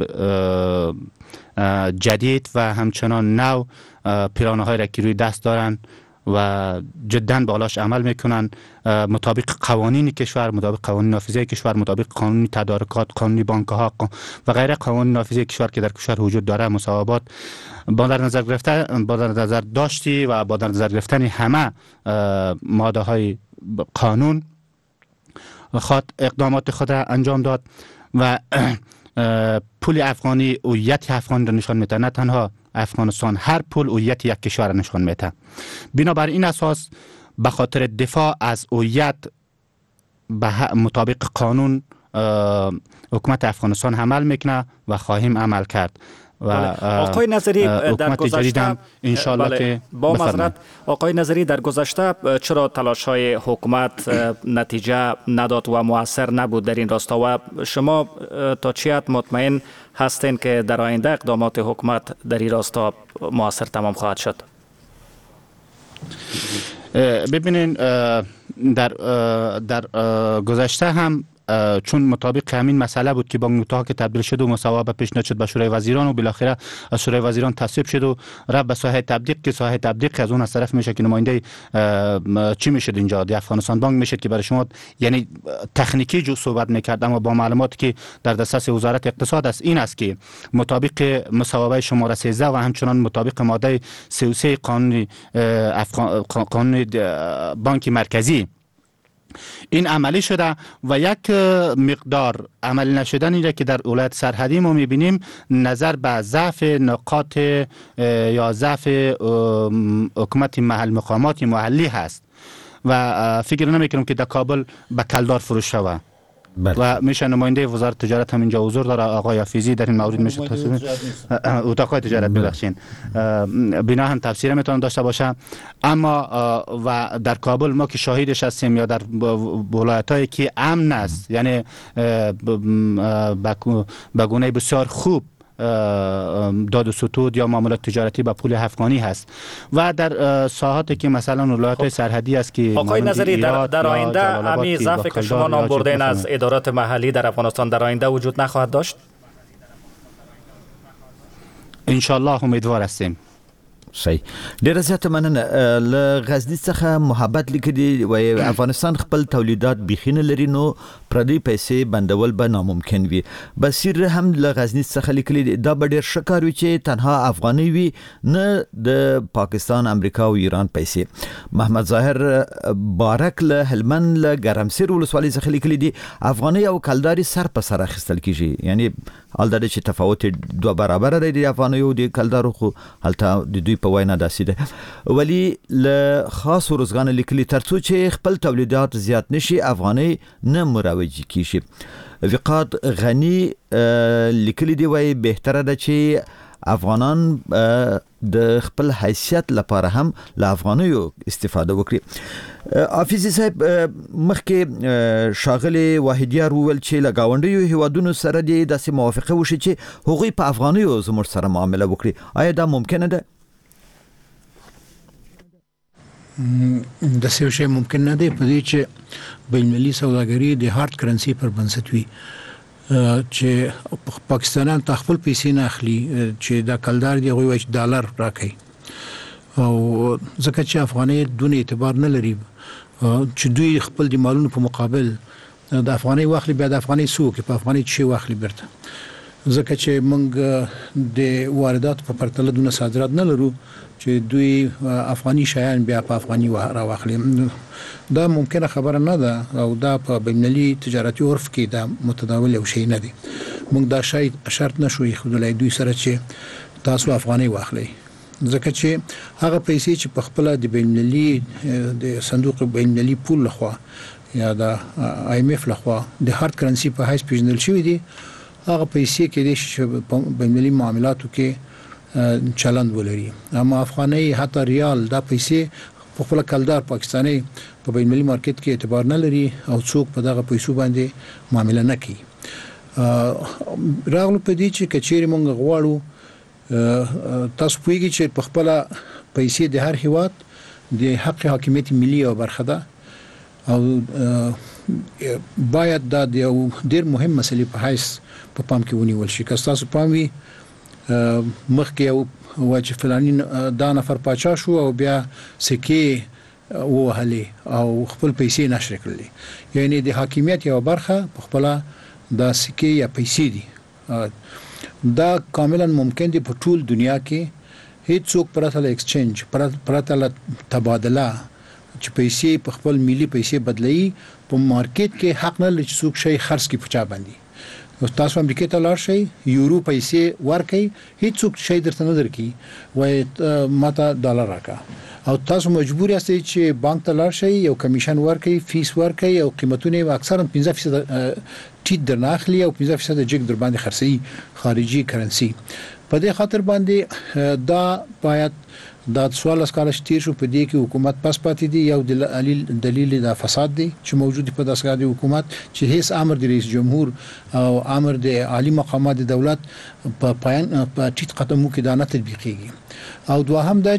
جدید و همچنان نو پیرانه هایی را که روی دست دارن و جدا بالاش عمل میکنن، مطابق قوانین کشور، مطابق قوانین نافذه کشور، مطابق قانون تدارکات، قانون بانک ها و غیره قوانین نافذه کشور که در کشور وجود داره، مساوات با در نظر داشتی و با در نظر گرفتن همه ماده های قانون خود اقدامات خود را انجام داد و پول افغانی هویت افغان را نشان میده. نه تنها افغانستان، هر پول هویت یک کشور را نشان میده. بنابر این اساس به خاطر دفاع از هویت به مطابق قانون حکومت افغانستان عمل میکنه و خواهیم عمل کرد. و آقای نظری در گذشته انشالله که با معذرت آقای نظری در گذشته چرا تلاش های حکومت نتیجه نداد و مؤثر نبود در این راستا و شما تا چه حد مطمئن هستین که در آینده اقدامات حکومت در این راستا مؤثر تمام خواهد شد؟ ببینین در گذشته هم چون مطابق همین مسئله بود که بانک متحد که تبدیل شد و مصوبه پیشنهاد شد به شورای وزیران و بالاخره از شورای وزیران تصویب شد و رفت به ساحه تطبیق که ساحه تطبیق از اون از طرف میشه که نماینده چی میشد اینجا دی افغانستان بانک میشد که برای شما یعنی تکنیکی جو صحبت میکرد، اما با معلوماتی که در دسترس وزارت اقتصاد است این است که مطابق مصوبه شماره 13 و همچنان مطابق ماده 33 قانون بانک مرکزی این عملی شده و یک مقدار عملی نشدن اینه که در ولایت سرحدی ما میبینیم نظر به ضعف نقاط یا ضعف حکومت مقامات محلی هست و فکر نمیکنم که در کابل به کلدار فروش شود. و میشه نماینده وزارت تجارت هم اینجا حضور داره، آقای حفیظی در این مورد میشه تصویر اتاق تجارت ببخشید بنا هم تفسیر میتونه داشته باشه. اما و در کابل ما که شاهدش هستیم یا در ولایتایی که امن است، یعنی به گونه بسیار خوب داد و ستود یا معاملات تجارتی با پول افغانی هست و در ساحاتی که مثلا ولایت‌های سرحدی است که آقای نظری در آینده امی ضعفی که شما نام بردین از ادارات محلی در افغانستان در آینده وجود نخواهد داشت؟ انشالله امیدوار هستیم. صحیح. ډیره زیاته مننه. له غزني څخه محبت لیکلي و افغانستان خپل تولیدات بخینه لري نو پردي پیسې بندول به ناممکن وي. بصیر هم له غزني څخه لیکلي دا به ډیر شکار وي چې تنها افغاني وي نه د پاکستان، امریکا او ایران پیسې. محمد ظاهر بارک له هلمند له ګرمسیر ولسوالۍ څخه لیکلي دي افغاني او کلداري سر په سر اخیستل کیږي، یعنی البته چې تفاوت دوه برابر دی د افغاني او د کلدارو خو هلته د دوی په وینا داسې ده، ولی له خاص روزګان لیکلي ترڅو چې خپل تولیدات زیات نشي افغاني نه مروج کیږي. وقاد غنی لیکلي دی وای بهتره ده چې افغانان د خپل حیثیت لپاره هم له افغانیو استفاده وکړي. حافظ صاحب مخکې شاغلي واحدیار وویل چې له گاونډیو هیوادونو سره د داسې موافقه وشي چې هغوی په افغانیو زموږ سره معامله وکړي. آیا دا ممکنه ده؟ د څه شی ممکن نه دی په دې چې بین‌المللي سوداګري د هارد کرنسي پر بنسټ وي چې پاکستانیان خپل پیسې نه اخلي چې دا کلدار دی غوي $1 راکړي او ځکه چې افغاني دونه اعتبار نه لري چې دوی خپل د مالونو په مقابل د افغاني واخلي بیا د افغاني سوق په افغاني شي واخلي برته، ځکه چې موږ د واردات په پرتله دونه صادرات نه لرو چې دوی افغاني شیان بیا په افغاني راواخلي. دا ممکنه خبره نه ده او دا په بین‌المللي تجارتي عرف کې دا متداول او شی نه دی. موږ دا شی شرط نشو یخدلای دوی سره چې تاسو افغاني واخلي، ځکه چې هغه پیسې چې په خپل د بین‌المللي د صندوق بین‌المللي پول لخوا یا د IMF لخوا د هارد کرنسي په حیث پیژندل شوی دي هغه پیسې کې د بینالمللي معاملاتو کې چلند ولري. اما افغاني حتی ریال دا پیسې په خپل کلدار پاکستاني په بینالمللي مارکیټ کې اعتبار نه لري او څوک په دغه پیسو باندې معامله نه کوي. راغلو په دې چې کچېری مونږ غواړو تاسو پوهیږئ چې په خپل پیسې د هر هیواد د حق حاکمیت ملي او برخه ده او باید دا د ډېر مهم مسلې په حیث په پام کې ونیول شي. که تاسو پام وي مخکې یو چې فلانی دا نفر پاچا شو او بیا سکه وهلې او خپل پیسې نشر کړلې، یعنی د حاکمیت یو برخه په خپل دا سکه یا پیسې دي. دا کاملا ممکن دی په ټول دنیا کې هیڅ څوک پرته له ایکسچینج پرته له تبادله چې پیسې په خپل ملي پیسې بدلایي په مارکیټ کې حق نه لري چې څوک شي خرڅ کی پچا باندې. تاسو امریکا ته لاړ شئ یورو پیسې ورکړئ هیڅ څوک شي درته نه درکې وای ماته ډالر راکا او تاسو مجبور یاستئ چې بانک ته لاړ شئ یو کمیشن ورکړئ فیس ورکړئ او قیمتونه اکثرا 15% ټیټ درناخلي او 15% جګ در باندې خرڅي خارجي کرنسي. په دې خاطر باندې دا باید دا سوال اسکاله شتیر شو په دې کې حکومت پس پاتې دی یو دلیل د فساد دی چې موجود په داسې د حکومت چې هیڅ امر د رئیس جمهور او امر د عالی مقامات دولت په پایان په ټیټ قدمو کې دا نه تطبیقيږي. او دوهم دا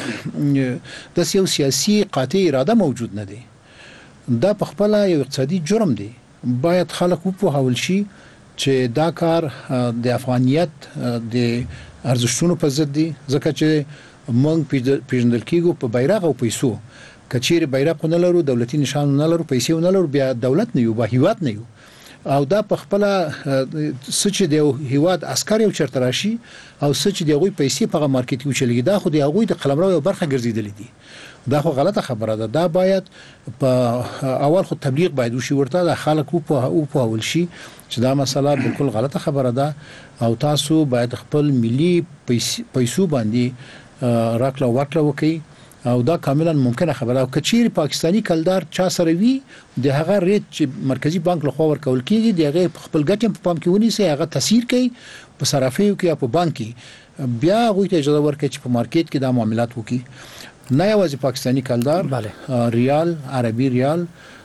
چې د سیاسي قاطع اراده موجود نه دی. دا په خپل یو اقتصادي جرم دی. باید خلک وپوهول شي چې دا کار د افغانیت د ارزښتونو په ضد دی ځکه چې مونږ پیژندل کېږو په بیرغ او پیسو. کچېر بیرغ نه لرو دولتي نشان نه لرو پیسې نه لرو بیا دولت نه یو با هیواد نه یو. او دا په خپل سچ د هیواد عسكر یو چرته راشي او سچ د غوي پیسې په مارکیټ کې چلېږي دا خو د غوي د قلمرو یو برخه ګرځیدلې دي. دا خو غلطه خبره ده. دا باید په اول خو تبلیغ باید وشي ورته د خلکو په اول شي چې دا مسله بالکل غلطه خبره ده او تاسو باید خپل ملي پیسو باندې راکړه ورکړه وکي او دا کاملا ممکنه خبره. او کچیر پاکستانی کلدار چا سره وی د هغه ریټ چې مرکزی بانک له خوا ورکول کیږي د هغه خپل ګټم په پام کې ونیسي هغه تاثیر کوي په صرافیو کې او په بانک کې بیا غوښته اجازه ورکړي چې په مارکیټ کې دا معاملات وکړي. نه یوازې پاکستانی کلدار ریال عربي ریال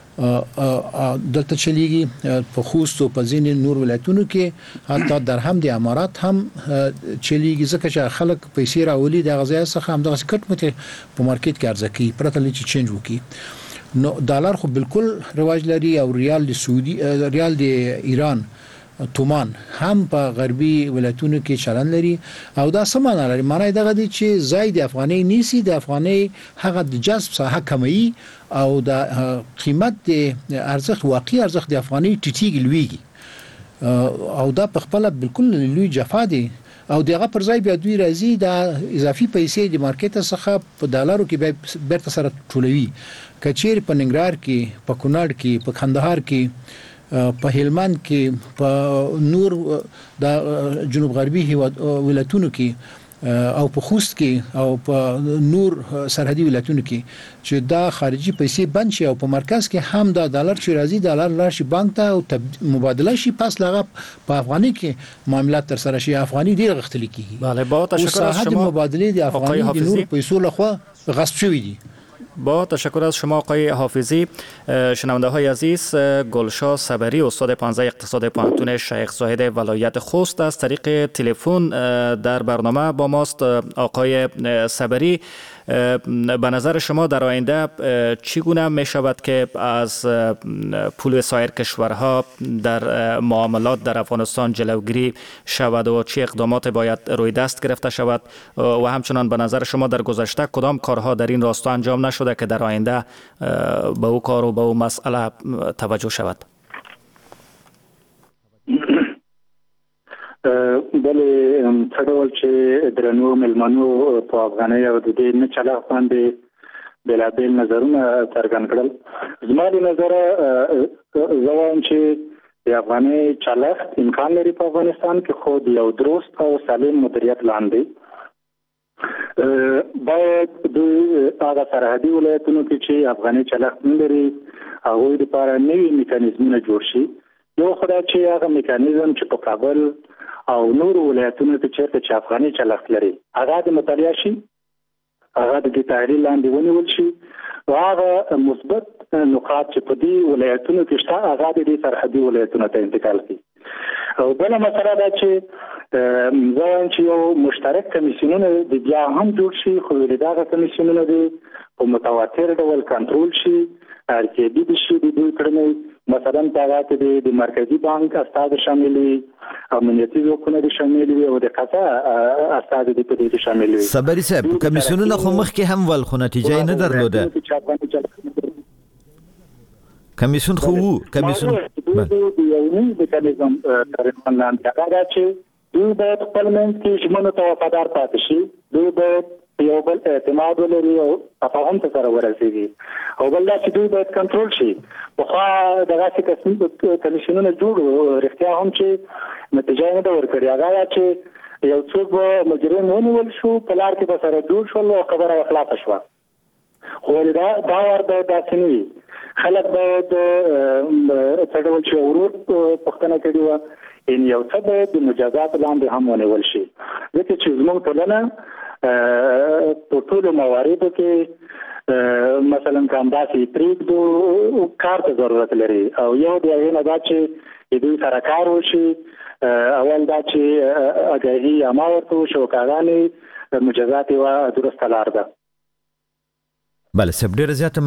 دلته چلیږي په خوست او په ځینې نور ولایتونو کې حتی درهم د امارات هم چلیږي ځکه چې خلک پیسې راولي د غزا څخه هم د کټ مت په مارکیټ کې ارزه کوي پرته لچ چینج وکي. نو ډالر خو بالکل رواج لري او ریال د سعودي ریال د ایران تومان هم په غربي ولایتونو کې چلن لري او دا سمانه لري. معنی دا غدي چې زائد افغاني نیسی د افغاني هغه د جذب ساحه کمی او د قیمت د ارزښت واقعي ارزښت د افغاني ټیټیږي لویږي او دا په خپل بالکل لوی جفا دي او دغه پر ځای بیا دوی راځي د اضافي پیسې د مارکیټ څخه په ډالرو کې بیرته سره ټولوي. کچیر په ننګرهار کې په کونړ کې په کندهار کې په هلمند کې په نور د جنوب غربي ولایتونو کې او په خوست کې او په نور سرحدي ولایتونو کې چې دا خارجي پیسې بند شي او په مرکز کې هم دا ډالر چې راځي ډالر لاشي بانک ته او مبادله شي پس لغه په افغاني کې معاملات تر سره شي افغاني ډیر غختلی کیږي. بله با تشکر از شما. مبادله د افغاني د نور پیسو لخوا غصب شوی دي. با تشکر از شما آقای حافظی. شنونده های عزیز گلشاه صبری استاد 15 اقتصاد پانتون شیخ زاید ولایت خوست از طریق تلفن در برنامه با ماست. آقای صبری به نظر شما در آینده چگونه می شود که از پول سایر کشورها در معاملات در افغانستان جلوگیری شود و چه اقدامات باید روی دست گرفته شود و همچنان به نظر شما در گذشته کدام کارها در این راستا انجام نشده که در آینده به او کار و به او مسئله توجه شود؟ بله څه ډول چې درنو ملمنو په افغاني او د دې نه چلا باندې بلابل نظرونه څرګند کړل. زما د نظر زوام چې د افغاني چلښت امکان لري په افغانستان کې خو د یو درست او سالم مدیریت لاندې باید د هغه سرحدي ولایتونو کې چې افغاني چلښت نه لري هغوی لپاره نوي میکانیزمونه جوړ شي یو خدای چې هغه میکانیزم چې په کابل او نور ولایتونو کې چې افغاني چلښت لري هغه د مطالعه شي، هغه د تحلیل لاندې ونیول شي، او هغه مثبت نقاط چې په دې ولایتونو کې شته هغه د دې سرحدي ولایتونو ته انتقال کړي. او بله مسله دا چې زه وایم چې یو مشترک کمیسیونونه د بیا هم جوړ شي، خو دغه کمیسیونونه دي په متواتر ډول کنټرول شي، ارکیدي دي شي د دوی کړنې، مثلا په هغه کې د مرکزي بانک استاد شامل وي، امنیتي ځواکونه دي شامل وي، او د قضا استاد دي په دې شامل وي. صبري صاحب کمیسیونونه خو مخکې هم ول خو نتیجه نه درلوده. کمیسیون خو وو کمیسیون یو نوی میکانیزم تقریبا لاندې هغه چې دوی باید خپل منځ کې ژمنو ته وفادار پاتې شي، دوی باید یو بل اعتماد ولري او تفاهم ته سره ورسېږي، او بل دا چې دوی باید کنټرول شي. پخوا دغسې کمیسیونونه جوړ رښتیا هم چې نتیجه نه ده ورکړې، هغه چې یو څوک به مجرم ونیول شو په لار کې به سره جوړ شول او خبره خلاصه شوه. خو دا وار باید داسې نه وي، خلک باید څه ډول چې ورور پوښتنه کړې وه یو څه باید د مجازات لاندې هم ونیول شي، ځکه چې زموږ ټولنه په ټولو مواردو کې مثلا که همداسې پرېږدو کار ته ضرورت لري، او یو د هغې نه دا چې د دوی سره کار وشي، اول دا چې اګاهي عامه ورته وشي او کاغانې مجازات یوه درسته لار ده. بله صاحب ډېره زیاته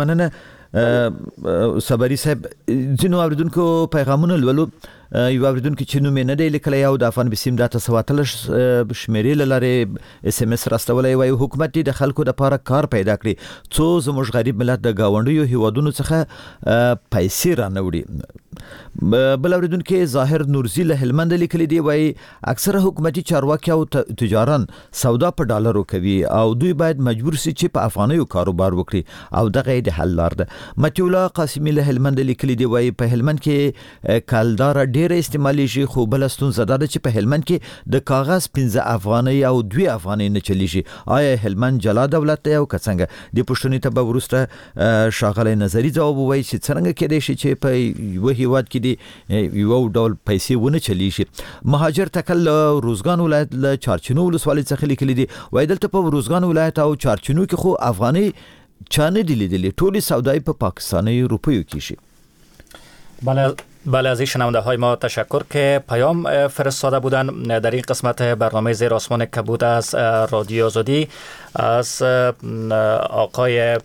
مننه. صبري صاحب ځینو اوریدونکو پیغامونه لولو، یو اوریدونکو چې نوم یې نه دی لیکلی او د افغان بسیم دا 7 شمیرې له لارې اس ام اس راستولی وایي حکومت دې د خلکو دپاره کار پیدا کړي څو زموږ غریب ملت د ګاونډیو هیوادونو څخه پیسې رانه وړي. بل اوریدونکو ظاهر نورزي له هلمند لیکلی دی وایي اکثره حکومتي چارواکي او تجاران سودا په ډالرو کوي او دوی باید مجبور سي چې په افغانیو کاروبار وکړي او دغه د حل لار ده. متي الله قاسمي له هلمند لیکلی دی وایي په هلمند کې کالدار ډېر استعمالي شي، خو بل ستونزه دا ده چې په هلمند کې د کاغذ 15 افغانۍ او 2 افغانۍ نه چلیږي. آیا هلمند جلا دولت دی او که څنګه؟ د پوښتنې ته به وروسته ښاغلی نظري ځواب ووایي چې څرنګه کېدای شي چې په یوه هیواد کې د یو ډول پیسې ونه چلیږي. مهاجر تکل له روزګان ولایت له چارچینو ولسوالۍ څخه لیکلی دی وایي دلته په روزګان ولایت او چارچینو کې خو افغانۍ چا نه دی لیدلی، ټولې سودای په پاکستانی روپیو کې شي. بله از این شنونده های ما تشکر که پیام فرستاده بودن در این قسمت برنامه زیر آسمان کبود از رادیو آزادی از آقای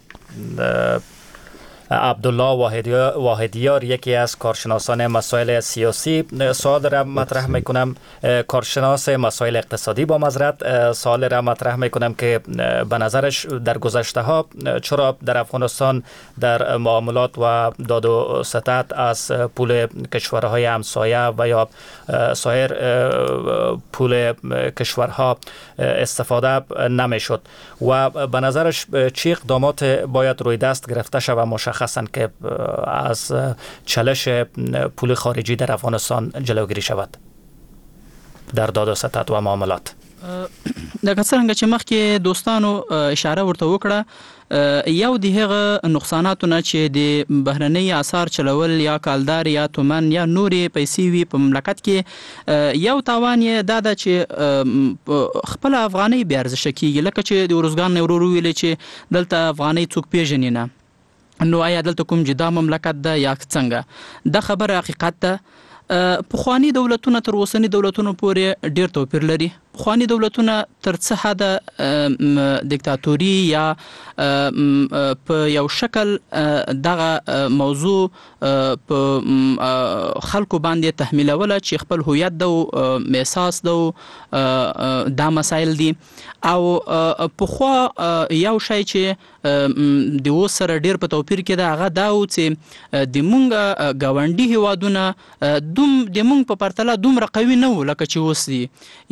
عبدالله واحدیار، یکی از کارشناسان مسائل سیاسی، سوال را مطرح میکنم. کارشناس مسائل اقتصادی با معذرت، سوال را مطرح میکنم که به نظرش در گذشته ها چرا در افغانستان در معاملات و داد و ستد از پول کشورهای همسایه و یا سایر پول کشورها استفاده نمیشد و به نظرش چه اقدامات باید روی دست گرفته شود مشخصاً که از چالش پول خارجی در افغانستان جلوگیری شود در داد و ستد و معاملات؟ دا څنګه چې مخکې دوستانو اشاره ورته وکړه، یو د هغه نقصاناتونه چې د بهرنۍ اثار چلول یا کالدار یا تومن یا نورې پیسې وي په مملکت کې، یو تاوان یې دا ده چې خپل افغانۍ بې ارزښته کېږي. لکه چې د ارزګان نه ورور وویلې چې دلته افغانۍ څوک پیژني نه، نو آیا دلته کوم جدا مملکت ده یا څنګه؟ دا خبره حقیقت ده. پخوانی دولتونه تر اوسنی دولتونو پورې ډیر توپیر لري. پخوانی دولتونه تر څه حده دیکتاتوري یا په یو شکل دغه موضوع په خلکو باندې تحمیلوله چې خپل هویت ده، احساس ده، دا مسایل دي. او پخوا یو شی چې د اوس سره ډیر په توپیر کې ده هغه دا و چې د مونږ ګاونډي هیوادونه د مونږ په پرتله دومره قوي نه وو لکه چې اوس دي. یعنی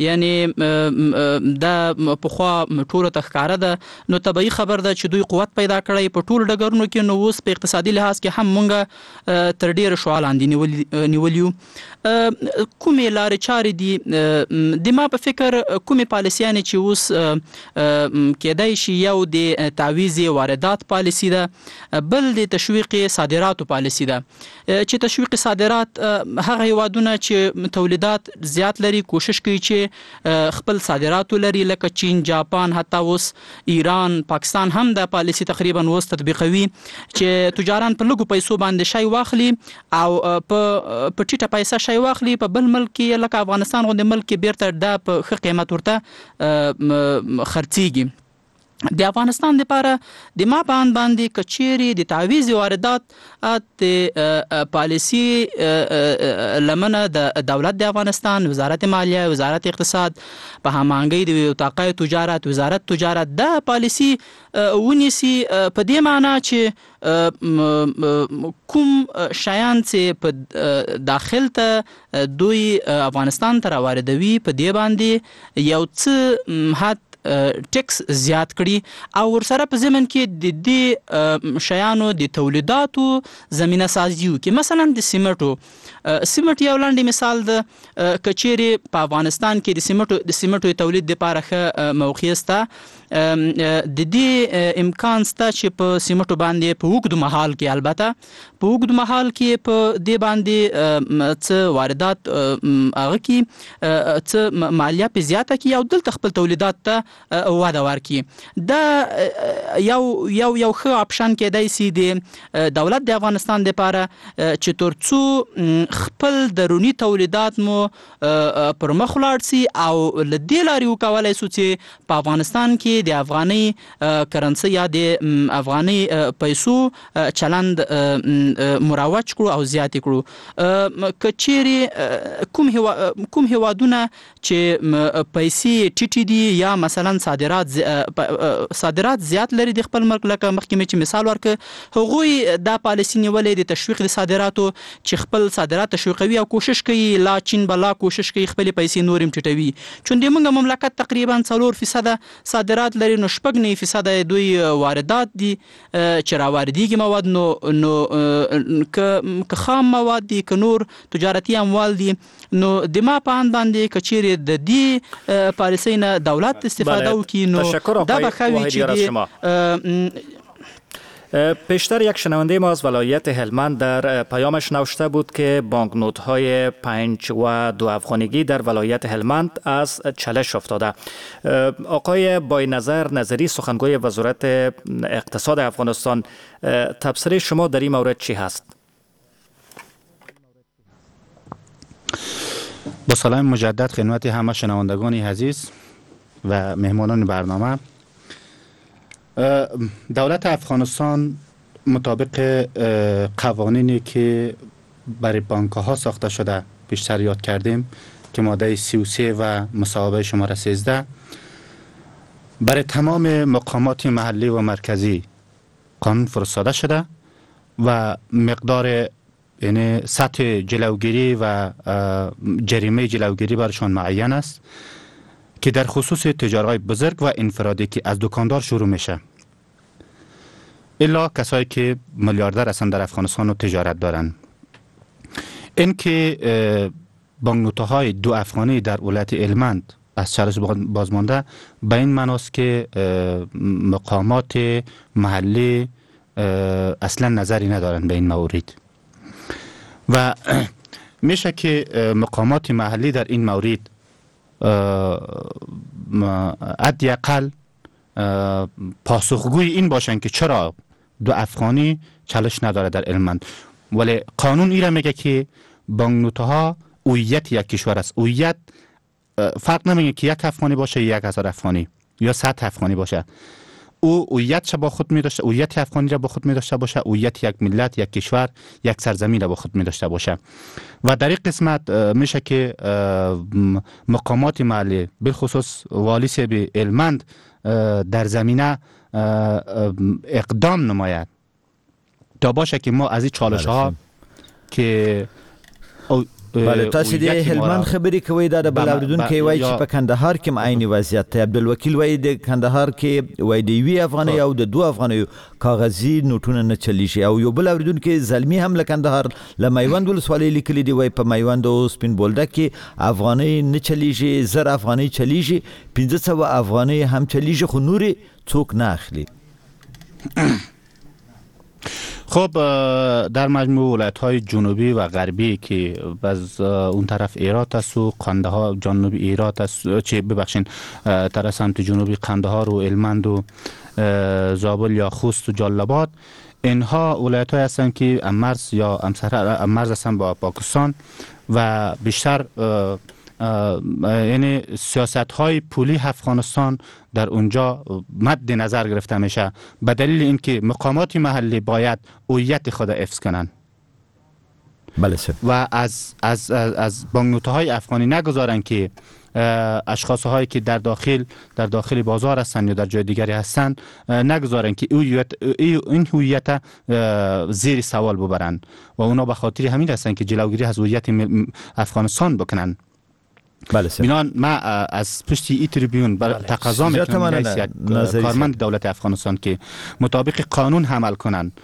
چې د پخوا ټولو ته ښکاره ده، نو طبیعي خبر ده چې دوی قوت پیدا کړی په ټولو ډګرونو کې. نو اوس په اقتصادي لحاظ کې هم مونږ تر ډیره شعا لاندې نیولیو. کومې لارې چارې دي د ما په فکر، کومې پالیسیانې چې اوس کېدای شي یو د تعویض واردات پالیسی ده، بل د تشویق صادراتو پالیسی ده. چې تشویق صادرات هغه هیوادونه چې تولیدات زیات لري کوشش کوي چې خپل صادرات لري، لکه چین، جاپان، حتی اوس ایران، پاکستان هم د پالیسی تقریبا اوس تطبیقوي چې تجاران په لږو پیسو باندې شی واخلي او په ټیټه پیسه شی واخلي، په بل ملک کې لکه افغانستان غوندې ملک کې بیرته د په ښه قیمت ورته خرڅیږي. د افغانستان لپاره د ما په اند باندې کچيري د تعویض واردات د پالیسی لمنه د دولت د افغانستان، وزارت مالیه، وزارت اقتصاد په هماهنګۍ د وتاقای تجارت، وزارت تجارت د پالیسی ونیسي، په دې معنی چې کوم شیان چې په داخل ته دوی افغانستان ته راواردوي په دې باندې یو څه حد ټیکس زیات کړي او ورسره په ضمن کې د دې شیانو د تولیداتو زمینه سازي وکړي. مثلا د سیمټ یو لاندې مثال د کچيري په افغانستان کې د سیمټو تولید لپاره ښه موقع شته، د دې امکان شته چې په سیمټو باندې په وګړو محل کې، البته په وګړو محل کې په دې باندې څه واردات هغه کې څه مالیه په زیاته کې او دلته خپل تولیدات ته وده ورکړي. دا یو ښه اپشن کېدای شي د دولت د افغانستان لپاره چې ترڅو خپل درونی تولیدات مو پر مخ ولاړ شي او له دې لارې وکولای شو چې په افغانستان کې د افغاني کرنسي یا د افغاني پیسو چلند مروج کړو او زیات کړو. کچيري کوم هیوادونه چې پیسې ټیټې دي یا مثلا صادرات زیات لري د خپل ملک، لکه مخکې چې مثال ورکړ، هغوی دا پالیسی نیولې د تشویق د صادراتو چې خپل صادرات تشویقوي او کوشش کوي لا چین بلا کوشش کوي خپل پیسې نورم ټیټوي. چون د موږ مملکت تقریبا 4% صادرات لري، نو 9% دوی واردات دي چې راواردېږي مواد، نو که خام مواد دي که نور تجارتي اموال دي، نو د ما په اند باندې کچيري د دې پالیسۍ نه دولت استفاده وکړي نو دا به خوي چې پیشتر یک شنونده ما از ولایت هلمند در پیامش نوشته بود که بانکنوت های 5 و 2 افغانیگی در ولایت هلمند از چالش افتاده. آقای باینظر نظری سخنگوی وزارت اقتصاد افغانستان، تبصره شما در این مورد چی هست؟ با سلام مجدد خدمت همه شنوندگان عزیز و مهمانان برنامه. دولت افغانستان مطابق قوانینی که برای بانک ها ساخته شده بیشتر یاد کردیم که ماده 33 و مصوبه شماره 13 برای تمام مقامات محلی و مرکزی قانون فرستاده شده و مقدار یعنی سطح جلوگیری و جریمه جلوگیری برشان معین است که در خصوص تجارهای بزرگ و انفرادی که از دکاندار شروع میشه الا کسایی که میلیاردر هستند در افغانستان و تجارت دارن. این که بانکنوت‌های 2 افغانی در ولایت هلمند از چالش بازمانده به این معناست که مقامات محلی اصلا نظری ندارن به این مورد و میشه که مقامات محلی در این مورد حداقل پاسخگوی این باشن که چرا 2 افغانی چالش نداره در هلمند. ولی قانون ایرا میگه که بانکنوت‌ها هویت یک کشور است. هویت فرق نمیگه که 1 افغانی باشه یا 1000 افغانی یا 100 افغانی باشه. او هویت با خود می داشته، هویت افغانی را با خود می داشته باشه، هویت یک ملت، یک کشور، یک سرزمین را با خود می داشته باشه. و در این قسمت میشه که مقامات محلی بالخصوص والی صاحب هلمند در زمینه اقدام نماید تا باشه که ما از این چالش ها که بله تاسو د هلمند خبرې کوي دا د بلاوردونکو وایي چې په کندهار کې عیني وضعیت دی. عبدالوکیل وایي د کندهار کې وایي د یوې افغانۍ او د دوه افغانیو کاغذي نوټونه نه چلیږي او یو بل اوریدونکو زلمی هم له کندهار له میوند ولسوالۍ لیکلي دی وایي په میوند او سپین بولدک کې افغانۍ نه چلیږي، 1000 افغانۍ چلیږي، 1500 افغانۍ هم چلیږي خو نورې څوک نه اخلي. خب در مجموع ولایت‌های جنوبی و غربی که از اون طرف ایرات است و قندهار جنوبی ایرات است چه ببخشین طرف سمت جنوبی قندهار و هلمند و زابل یا خوست و جلال‌آباد، اینها ولایت‌های هستند که مرز یا مرز هستند با پاکستان و بیشتر یعنی سیاست‌های پولی افغانستان در اونجا مد نظر گرفته میشه به دلیل اینکه مقامات محلی باید هویت خود حفظ کنن. بله سر. و از بانکنوت‌های افغانی نگذارن که اشخاص هایی که در داخل بازار هستند یا در جای دیگری هستند نگذارن که این هویت زیر سوال ببرن و اونا به خاطر همین هستند که جلوگیری از هویت میخوان بکنن. بله سر. بنان ما از پشت ای تریبیون تقاضا میکنم یک کارمند دولت افغانستان که مطابق قانون عمل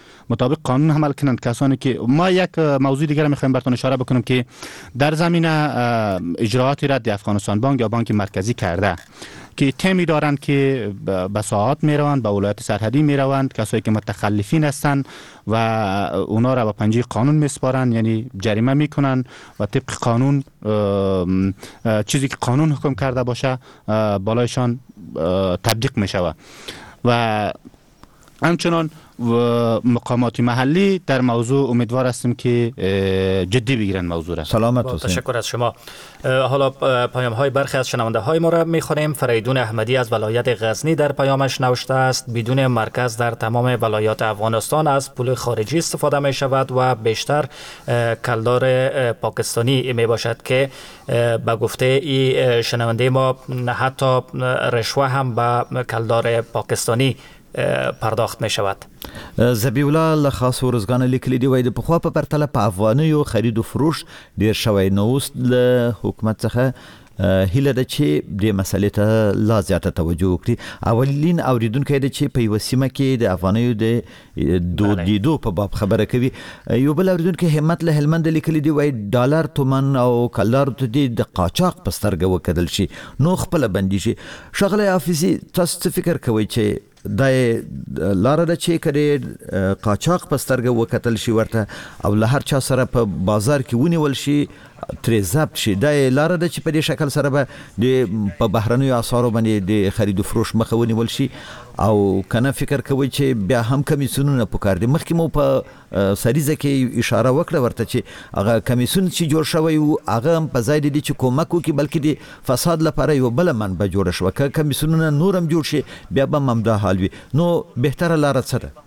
کنند کسانی که ما یک موضوع دیگر میخوایم براتون اشاره بکنم که در زمینه اجراعاتی را افغانستان بانک یا بانک مرکزی کرده که تیمی دارند که به ساعات میروند، به ولایت سرحدی میروند، کسایی که متخلفین هستند و اونا را به پنجه قانون میسپارند، یعنی جریمه میکنن و طبق قانون چیزی که قانون حکم کرده باشه بالایشان تطبیق میشود و همچنان مقامات محلی در موضوع امیدوار هستیم که جدی بگیرن موضوع را. سلامت حسین. تشکر از شما. حالا پیام های برخی از شنونده های ما را میخوانیم. فریدون احمدی از ولایت غزنی در پیامش نوشته است بدون مرکز در تمام ولایات افغانستان از پول خارجی استفاده می شود و بیشتر کلدار پاکستانی می باشد که به گفته ای شنونده ما حتی رشوه هم به کلدار پاکستانی پرداخت می شود. زبیولا له خاص ورزګان لیکلي دی وای د پخوا په پرتله په افغانیو خرید او فروش ډیر شوی نو اوس له حکومت څخه هیله ده چې د مسلې ته لا زیاته توجه وکړي. اولین اوریدونکو د چې په یو سیمه کې د افغانیو د دودیدو په باب خبره کوي. یو بل اوریدونکو همت له هلمند لیکلي دی وای ډالر تومن او کلدار ته د قاچاق په سترګه وکدل شي نو خپل بندي شي. شغله حافظي تاسو فکر کوي چې د لار د چې کړي قاچاق په سترګه وکتل شي ورته او له هر چا سره په بازار کې ونیول شي ترې ضبط شي د لار د چې په دې شکل سره به د په بهرنیو اسعارو باندې د خرید او فروش مخه ونیول شي او کنه فکر کوي چې بیا هم کمیسیونونه پکار دي. مخکې مو په سریزه کې اشاره وکړه ورته چې هغه کمیسیون چې جوړ شوی او هغه په ځای دي چې کومک وکړي بلکې د فساد لپاره یو بل منبع جوړ شو که کمیسیونونه نورم جوړ شي بیا به ممدا حال وي نو بهتره لار څه ده؟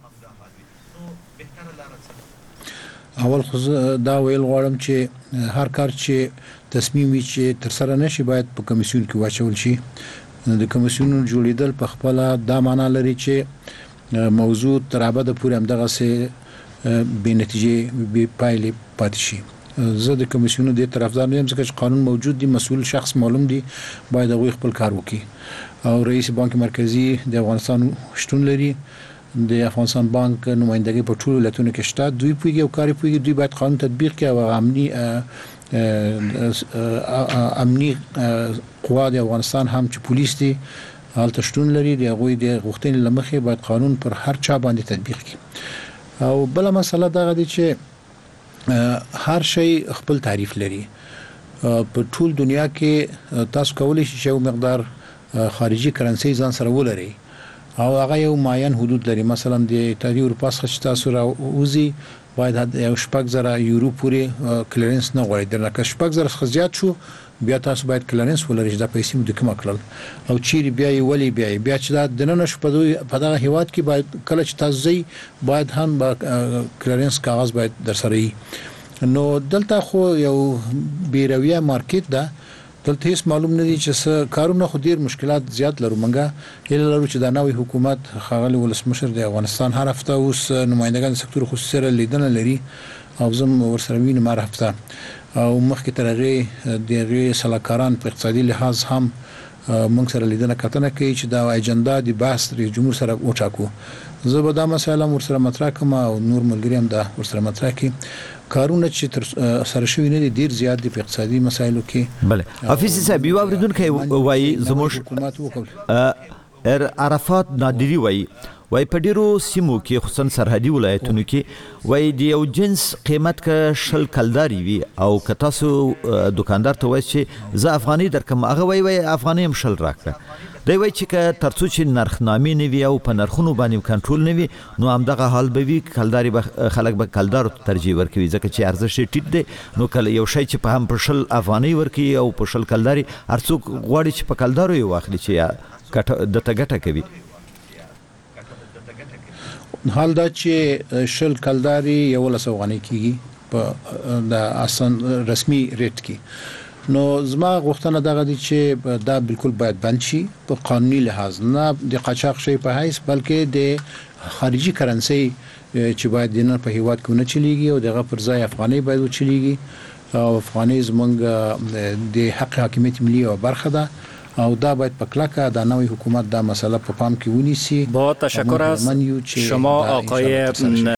اول خو دا ویل غواړم چې هر کار چې تصمیم وي چې تر سره نشي باید په کمیسیون کې واچول شي. د کمیسیونونو جوړیدل په خپل دا معنا لري چې موضوع تر ابده پورې همدغه سه به نتیجه به پایلې پاتې شي. زه د کمیسیونونو د طرفدار نه یم ځکه چې قانون موجود دی، مسؤل شخص معلوم دی، باید هغه خپل کار وکړي او رئیس بانک مرکزی د افغانستان شتون لري. د افغانستان بانک نمائندګي په ټولو ولایتونو کې شته، دوی پوهیږي او کار پوهیږي، دوی باید قانون تطبیق کړي او امني قوا د افغانستان هم چې پولیس دي حالت شتون لري د هغوی د غوښتنې لمخې باید قانون پر هر چا باندې تطبیق کړي. او بل مسله دا غوډي چې هر شی خپل تعریف لري. په ټول دنیا کې تاسو کولی شئ یو مقدار خارجي کرنسي ځان سره ولري او هغه یو معین حدود لري. مثلا د اتحادیې اروپا څخه چې تاسو راوځي باید یو 6000 یورو پورې کلیرنس نه غواړي. درنه 6000 څخه زیات شو بیا تاسو باید کلیرنس ولرئ چې د پیسې مو د کوم کړل او چیرې بیا ولی بیا چې دا د نن شپه په دغه هیواد کې باید کله چې تاسو زی باید هم با کلیرنس کاغذ باید در سره وي. نو دلته خو یو بیرویه مارکیټ ده، دلته هیڅ معلوم نه دي چې کارونه خو ډیر مشکلات زیات لرو. منګه هله لرو چې د نوې حکومت خاغلی ولسمشر د افغانستان هر هفته اوس نمائندگان سکتور خصوصي سره لیدنه لري او زم ورسره وینم هر هفته او مخکې تر هغه د سلاکاران په اقتصادي لحاظ هم موږ سره لیدنه کتنه کوي چې دا اجنډا د بحث رئیس جمهور سره وټاکو. زه به دا مسله ورسره مطرح کوم او نور ملګری هم دا ورسره مطرح کوي. کارونه چې تر سره شوی نه دي ډیر زیات دي په اقتصادي مسایلو کې. بله حافظ صاحب یو اوریدونکو وایي زموږ حکومت وکړ عرفات نادری وای په ډیرو سیمو کې خصوصا سرحدي ولایتونو کې وای د یو جنس قیمت کا شل کلداري وي او که تاسو دکاندار ته وایي چې زه افغاني درکم هغه وای افغاني هم شل راکړه. دی وای چې که ترڅو چې نرخنامې نه وي او په نرخونو باندې کنټرول نه وي نو همدغه حال به وي کلداري خلک به کلدارو ته ترجیح ورکوي ځکه چې ارزښت ټیټ دی. نو کله یو شی چې په هم په شل افغاني ورکوي او په شل کلداري هر څوک غواړي چې په کلدارو یې واخلي چې دته ګټه کوي. حال دا چې شل کلداري 1100 افغاني کیږي په د اصل رسمي ریټ کې. نو زما غوښتنه دغه دي چې دا بالکل باید بند شي په قانوني لحاظ، نه د قاچاق شي په حیث بلکې د خارجي کرنسي چې باید دینه په هیواد کې نه چلیږي او دغه پر ځای افغاني باید وچلیږي او افغاني زمونږ د حق حاکمیت ملي او برخه ده او دا باید په کلکه د نوې حکومت دا مسله په پام کې ونیسي. با تشکر از شما آقای